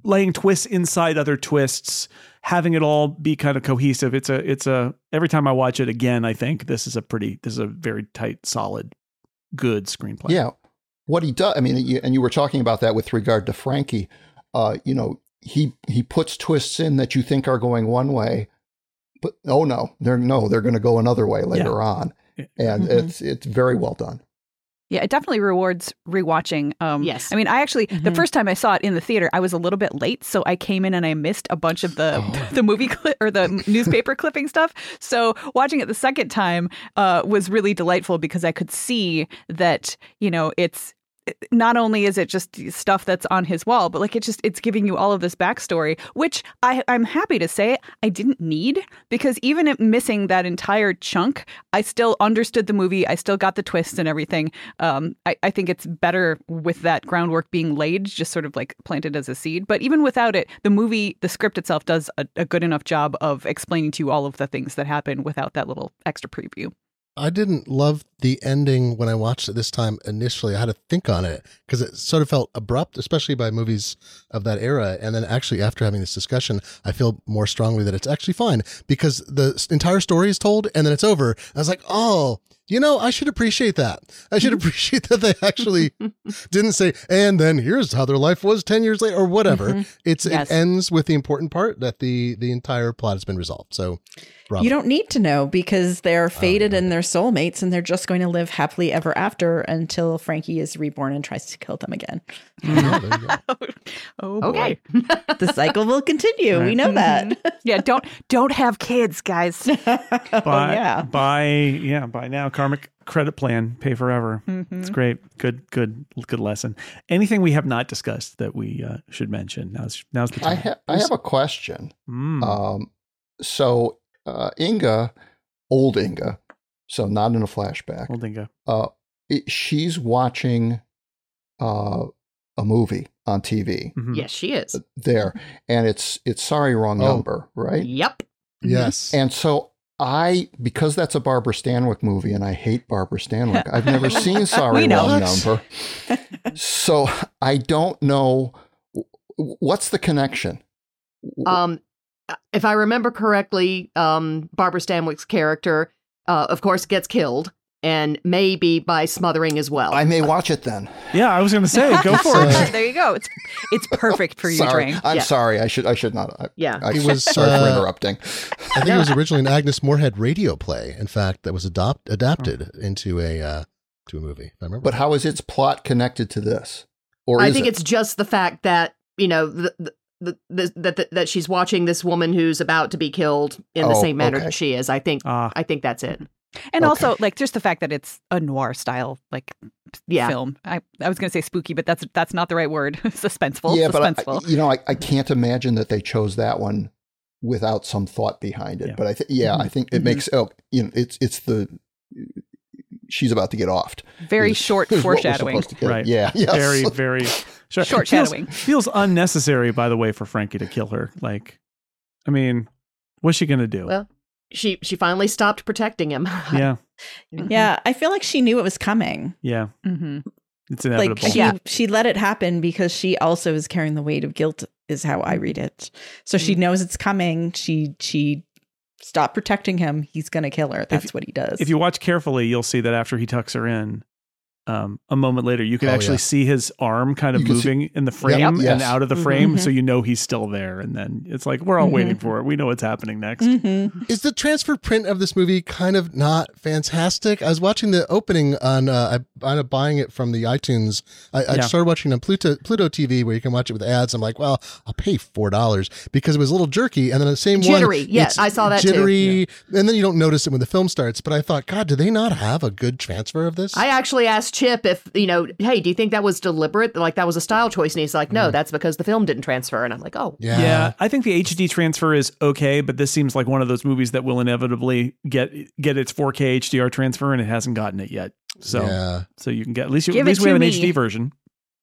laying twists inside other twists, having it all be kind of cohesive. It's a, it's a, every time I watch it again, I think this is a pretty, this is a very tight, solid, good screenplay. Yeah. What he does, I mean, you, and you were talking about that with regard to Frankie, uh, you know, he, he puts twists in that you think are going one way, but oh no, they're no, they're going to go another way later Yeah. on. And Mm-hmm. it's, it's very well done. Yeah, it definitely rewards rewatching. Um, Yes. I mean, I actually, the Mhm. first time I saw it in the theater, I was a little bit late. So I came in and I missed a bunch of the, Oh. the movie cli- or the newspaper clipping stuff. So watching it the second time uh, was really delightful because I could see that, you know, it's, not only is it just stuff that's on his wall, but like it's just it's giving you all of this backstory, which I, I'm happy to say I didn't need, because even if missing that entire chunk, I still understood the movie. I still got the twists and everything. Um, I, I think it's better with that groundwork being laid, just sort of like planted as a seed. But even without it, the movie, the script itself does a, a good enough job of explaining to you all of the things that happen without that little extra preview. I didn't love the ending when I watched it this time initially. I had to think on it because it sort of felt abrupt, especially by movies of that era. And then actually after having this discussion, I feel more strongly that it's actually fine because the s- entire story is told and then it's over. I was like, oh, you know, I should appreciate that. I should appreciate that they actually didn't say, and then here's how their life was ten years later or whatever. Mhm. It's Yes. It ends with the important part that the, the entire plot has been resolved. So bravo. You don't need to know because they're fated and they're soulmates and they're just going to live happily ever after until Frankie is reborn and tries to kill them again. Yeah, there you go. Oh, boy. Okay. The cycle will continue. We know that. Yeah, don't don't have kids, guys. Buy, Oh, yeah. buy, yeah, buy now. Karmic credit plan, pay forever. Mm-hmm. It's great. Good, good, good lesson. Anything we have not discussed that we uh, should mention? Now's now's the I, time. ha- I have a question. Mm. Um, so uh, Inga, old Inga, so not in a flashback. Old Inga. Uh, it, she's watching uh, a movie on T V Mhm. Yes, she is. there, and it's it's sorry wrong Oh. number, right? Yep. Yes. And so I, because that's a Barbara Stanwyck movie, and I hate Barbara Stanwyck, I've never seen Sorry We know. Wrong What? Number. So I don't know what's the connection. Um, if I remember correctly, um, Barbara Stanwyck's character, uh, of course, gets killed, and maybe by smothering as well. I may watch it then. Yeah, I was going to say, go for Uh, it. There you go. It's it's perfect for you, sorry, Drain. I'm Yeah. sorry. I should I should not. I, Yeah. I, It was, sorry for uh, interrupting. I think it was originally an Agnes Moorehead radio play, in fact, that was adopt adapted into a uh, to a movie. If I remember. But how is its plot connected to this? Or I is think it? it's just the fact that, you know, the, the, the, the, that, that, that she's watching this woman who's about to be killed in the Oh, same manner okay. that she is. I think, Ah. I think that's it. And Okay. also, like, just the fact that it's a noir style, like, Yeah. film. I, I was going to say spooky, but that's that's not the right word. Suspenseful. yeah, but I, Suspenseful. you know, I, I can't imagine that they chose that one without some thought behind it. Yeah. But I think, yeah, I think it Mhm. makes. Oh, you know, it's it's the she's about to get offed. Very is- short is what we're foreshadowing. supposed to get. Right. Yeah. Yes. Very, very sure. Short feels, shadowing. feels unnecessary, by the way, for Frankie to kill her. Like, I mean, what's she going to do? Well, she, she finally stopped protecting him. yeah. Yeah, I feel like she knew it was coming. Yeah. Mm-hmm. It's Like inevitable. she, Yeah. she let it happen because she also is carrying the weight of guilt, is how I read it. So she knows it's coming. She she stopped protecting him. He's gonna kill her. That's what he does. If you watch carefully, you'll see that after he tucks her in, um, a moment later, you can Oh, actually yeah. see his arm kind of You can see- moving in the frame Yep. and Yes. out of the frame. Mhm. So you know he's still there. And then it's like, we're all Mhm. waiting for it. We know what's happening next. Mhm. Is the transfer print of this movie kind of not fantastic? I was watching the opening on, uh, I ended up buying it from the iTunes. I, I Yeah. started watching on Pluto, Pluto T V where you can watch it with ads. I'm like, well, I'll pay four dollars because it was a little jerky. And then the same Jittery. one. Yeah, it's I saw that too. jittery, and then you don't notice it when the film starts. But I thought, God, do they not have a good transfer of this? I actually asked Chip if, you know, hey, do you think that was deliberate? Like that was a style choice? And he's like, no, that's because the film didn't transfer. And I'm like, oh. yeah. Yeah, I think the H D transfer is okay, but this seems like one of those movies that will inevitably get get its four K H D R transfer, and it hasn't gotten it yet. So, Yeah. so you can get at least Give at it least we to have an me. H D version.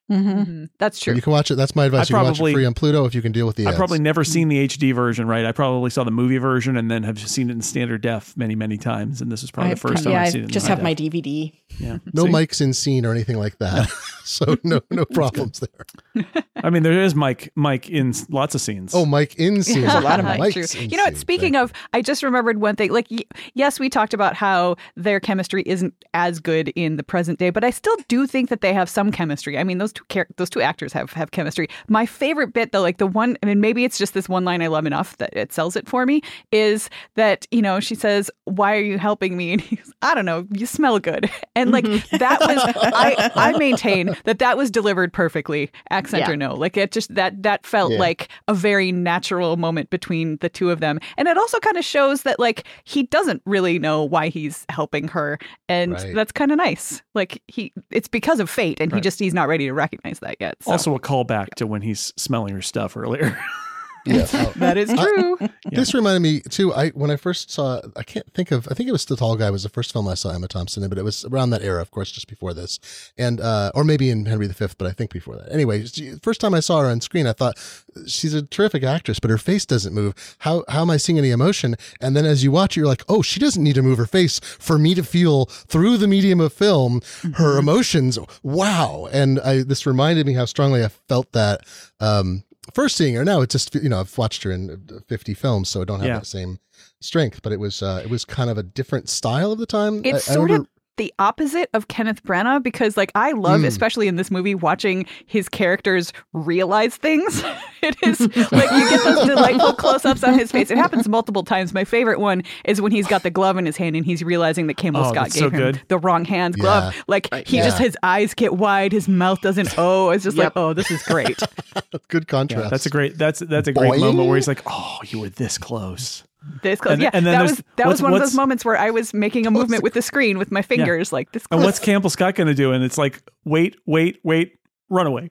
Mm-hmm. That's true. And you can watch it. That's my advice. I You can watch probably- it free on Pluto if you can deal with the I've ads. probably never seen the H D version, right? I probably saw the movie version and then have seen it in standard def many, many times. And this is probably I the first yeah, time I've I seen it. in just high have my def. D V D. Yeah. No See? mics in scene or anything like that. So no no problems there. I mean, there is Mike Mike in s- lots of scenes. Oh, Mike in scene. There's a lot of Mike's Mike. True. in You know what? scene. Speaking Thank of, I just remembered one thing. Like, y- yes, we talked about how their chemistry isn't as good in the present day, but I still do think that they have some chemistry. I mean, those two char- those two actors have have chemistry. My favorite bit, though, like the one, I mean, maybe it's just this one line I love enough that it sells it for me, is that, you know, she says, "Why are you helping me?" And he's, "I don't know, you smell good." And like that was, I I maintain that that was delivered perfectly, accent Yeah. or no. Like it just that that felt Yeah. like a very natural moment between the two of them. And it also kind of shows that like he doesn't really know why he's helping her. And Right. that's kind of nice. Like he it's because of fate and he Right. just he's not ready to recognize that yet. So. Also a callback to when he's smelling her stuff earlier. Yeah. that is true. This reminded me too. I when I first saw, I can't think of. I think it was The Tall Guy was the first film I saw Emma Thompson in, but it was around that era, of course, just before this, and uh, or maybe in Henry the Fifth, but I think before that. Anyway, she- first time I saw her on screen, I thought she's a terrific actress, but her face doesn't move. How how am I seeing any emotion? And then as you watch it, you're like, oh, she doesn't need to move her face for me to feel through the medium of film her emotions. Wow! And I this reminded me how strongly I felt that. Um, First seeing her now, it's just, you know, I've watched her in fifty films, so I don't have Yeah. that same strength. But it was uh, it was kind of a different style of the time. It's I, I sort remember- of the opposite of Kenneth Branagh because like I love, Mm. especially in this movie, watching his characters realize things. It is like you get those delightful close-ups on his face. It happens multiple times. My favorite one is when he's got the glove in his hand and he's realizing that Campbell Oh, Scott that's gave so him good. the wrong hand glove. Yeah. Like he Yeah. just his eyes get wide, his mouth doesn't oh. It's just Yep. like, oh, this is great. good contrast. Yeah, that's a great that's that's a great Boing. moment where he's like, "Oh, you were this close." This close. And- yeah, and then that there's- was that what's- was one of what's- those moments where I was making a movement with the screen with my fingers, like this close. And what's Campbell Scott going to do? And it's like, "Wait, wait, wait, run away."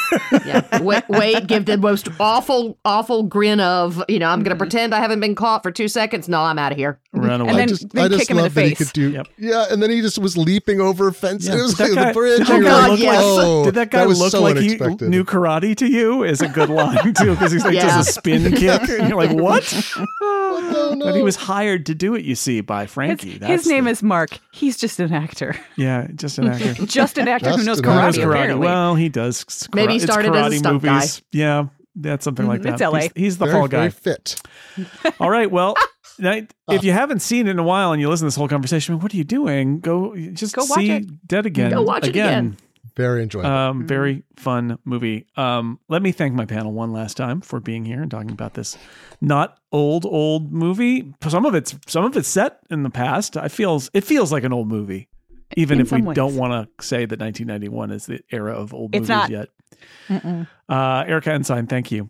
Yeah. Wait, wait, give the most awful, awful grin of, you know, I'm going to pretend I haven't been caught for two seconds. No, I'm out of here. Run away. And I then- just, then I just kick him in love the that he face. could do. Yep. Yeah, and then he just was leaping over fences. Yeah. It was Did that like guy- the bridge. did that and you're guy like, look like- oh, Did that guy that was look so like he unexpected. knew karate to you? Is a good line too, because he's like Yeah. does a spin kick, and you're like, "What?" no, no. But he was hired to do it. You see, by His, Frankie. his That's name the- is Mark. He's just an actor. yeah, just an actor. Just an actor who Just knows an He karate, knows actor. karate. apparently. Well, he does. s- Maybe he it's started as a karate stunt movies. Yeah, that's something like Mhm, that. it's L A. He's, he's the very, fall guy. very fit. All right. Well, now, if you haven't seen it in a while and you listen to this whole conversation, what are you doing? Go just Go watch see it. Dead Again. Go watch it again. Very enjoyable. Um, very fun movie. Um, let me thank my panel one last time for being here and talking about this not old old movie. Some of it's some of it's set in the past. I feels it feels like an old movie, even In if we some ways. don't want to say that nineteen ninety-one is the era of old It's movies not. yet. Mm-mm. Uh, Erica Ensign, thank you.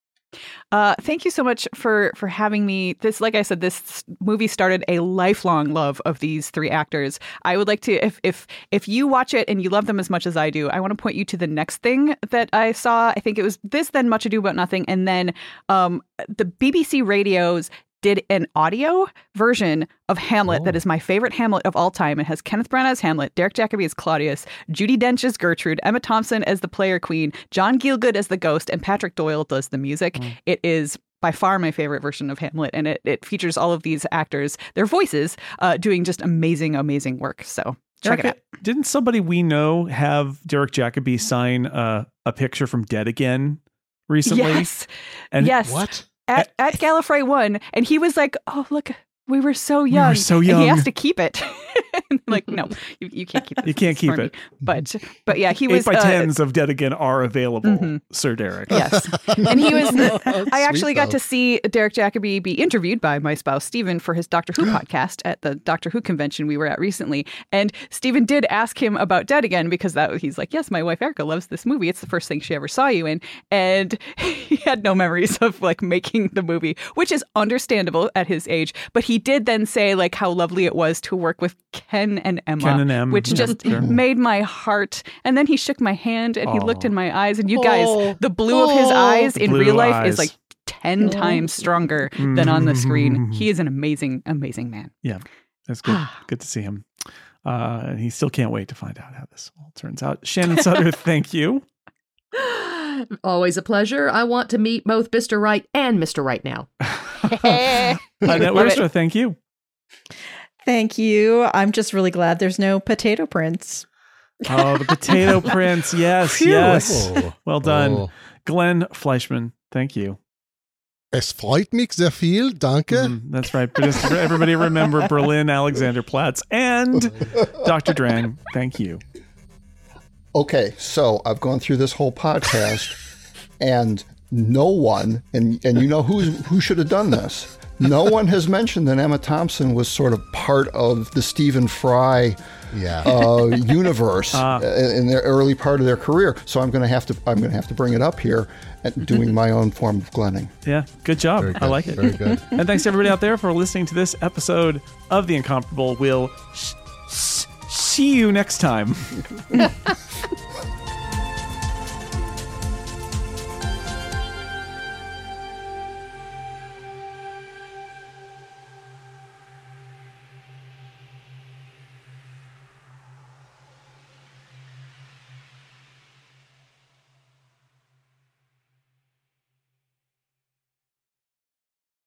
Uh, thank you so much for for having me. This, like I said, this movie started a lifelong love of these three actors. I would like to, if if if you watch it and you love them as much as I do, I want to point you to the next thing that I saw. I think it was this, then Much Ado About Nothing, and then um, the B B C Radios did an audio version of Hamlet Oh. that is my favorite Hamlet of all time. It has Kenneth Branagh as Hamlet, Derek Jacobi as Claudius, Judi Dench as Gertrude, Emma Thompson as the player queen, John Gielgud as the ghost, and Patrick Doyle does the music. It is by far my favorite version of Hamlet, and it, it features all of these actors, their voices, uh, doing just amazing, amazing work. So check it Erica, out. Didn't somebody we know have Derek Jacobi sign uh, a picture from Dead Again recently? Yes. And yes. What? At, at Gallifrey one, and he was like, oh, look, we were so were young. so And he young. has to keep it. Like, no, you, you can't keep it. You can't It's keep for me. it. But, but yeah, he Eight was... by uh, tens of Dead Again are available, Mhm. Sir Derek. Yes. And he was, That's I actually sweet, got though. to see Derek Jacobi be interviewed by my spouse, Stephen, for his Doctor Who podcast at the Doctor Who convention we were at recently. And Stephen did ask him about Dead Again because that he's like, yes, my wife Erica loves this movie. It's the first thing she ever saw you in. And he had no memories of like making the movie, which is understandable at his age. But he did then say like how lovely it was to work with Ken and Emma, Ken and Em, which yeah, just sure. made my heart. And then he shook my hand and he looked Aw. in my eyes. And you guys, Oh. the blue of his Oh. eyes in Blue real life eyes. is like ten times stronger than on the screen. He is an amazing, amazing man. Yeah, that's good. Good to see him. Uh, and he still can't wait to find out how this all turns out. Shannon Sutter, thank you. Always a pleasure. I want to meet both Mister Right and Mister Right now. Annette Wierstra, thank you. Thank you. I'm just really glad there's no Potato Prince. Oh, the Potato Prince. Yes, Phew. yes. Oh. Well done. Oh. Glenn Fleischman, thank you. Es freut mich sehr viel, danke. Mm, that's right. But just everybody remember Berlin Alexanderplatz and Doctor Drang, thank you. Okay, so I've gone through this whole podcast, and no one, and and you know who who should have done this. No one has mentioned that Emma Thompson was sort of part of the Stephen Fry yeah. uh, universe Ah. in their early part of their career. So I'm going to have to I'm going to have to bring it up here, and doing my own form of Glenning. Yeah, good job. Very good. I like it. Very good. And thanks to everybody out there for listening to this episode of The Incomparable. We'll sh- sh- see you next time.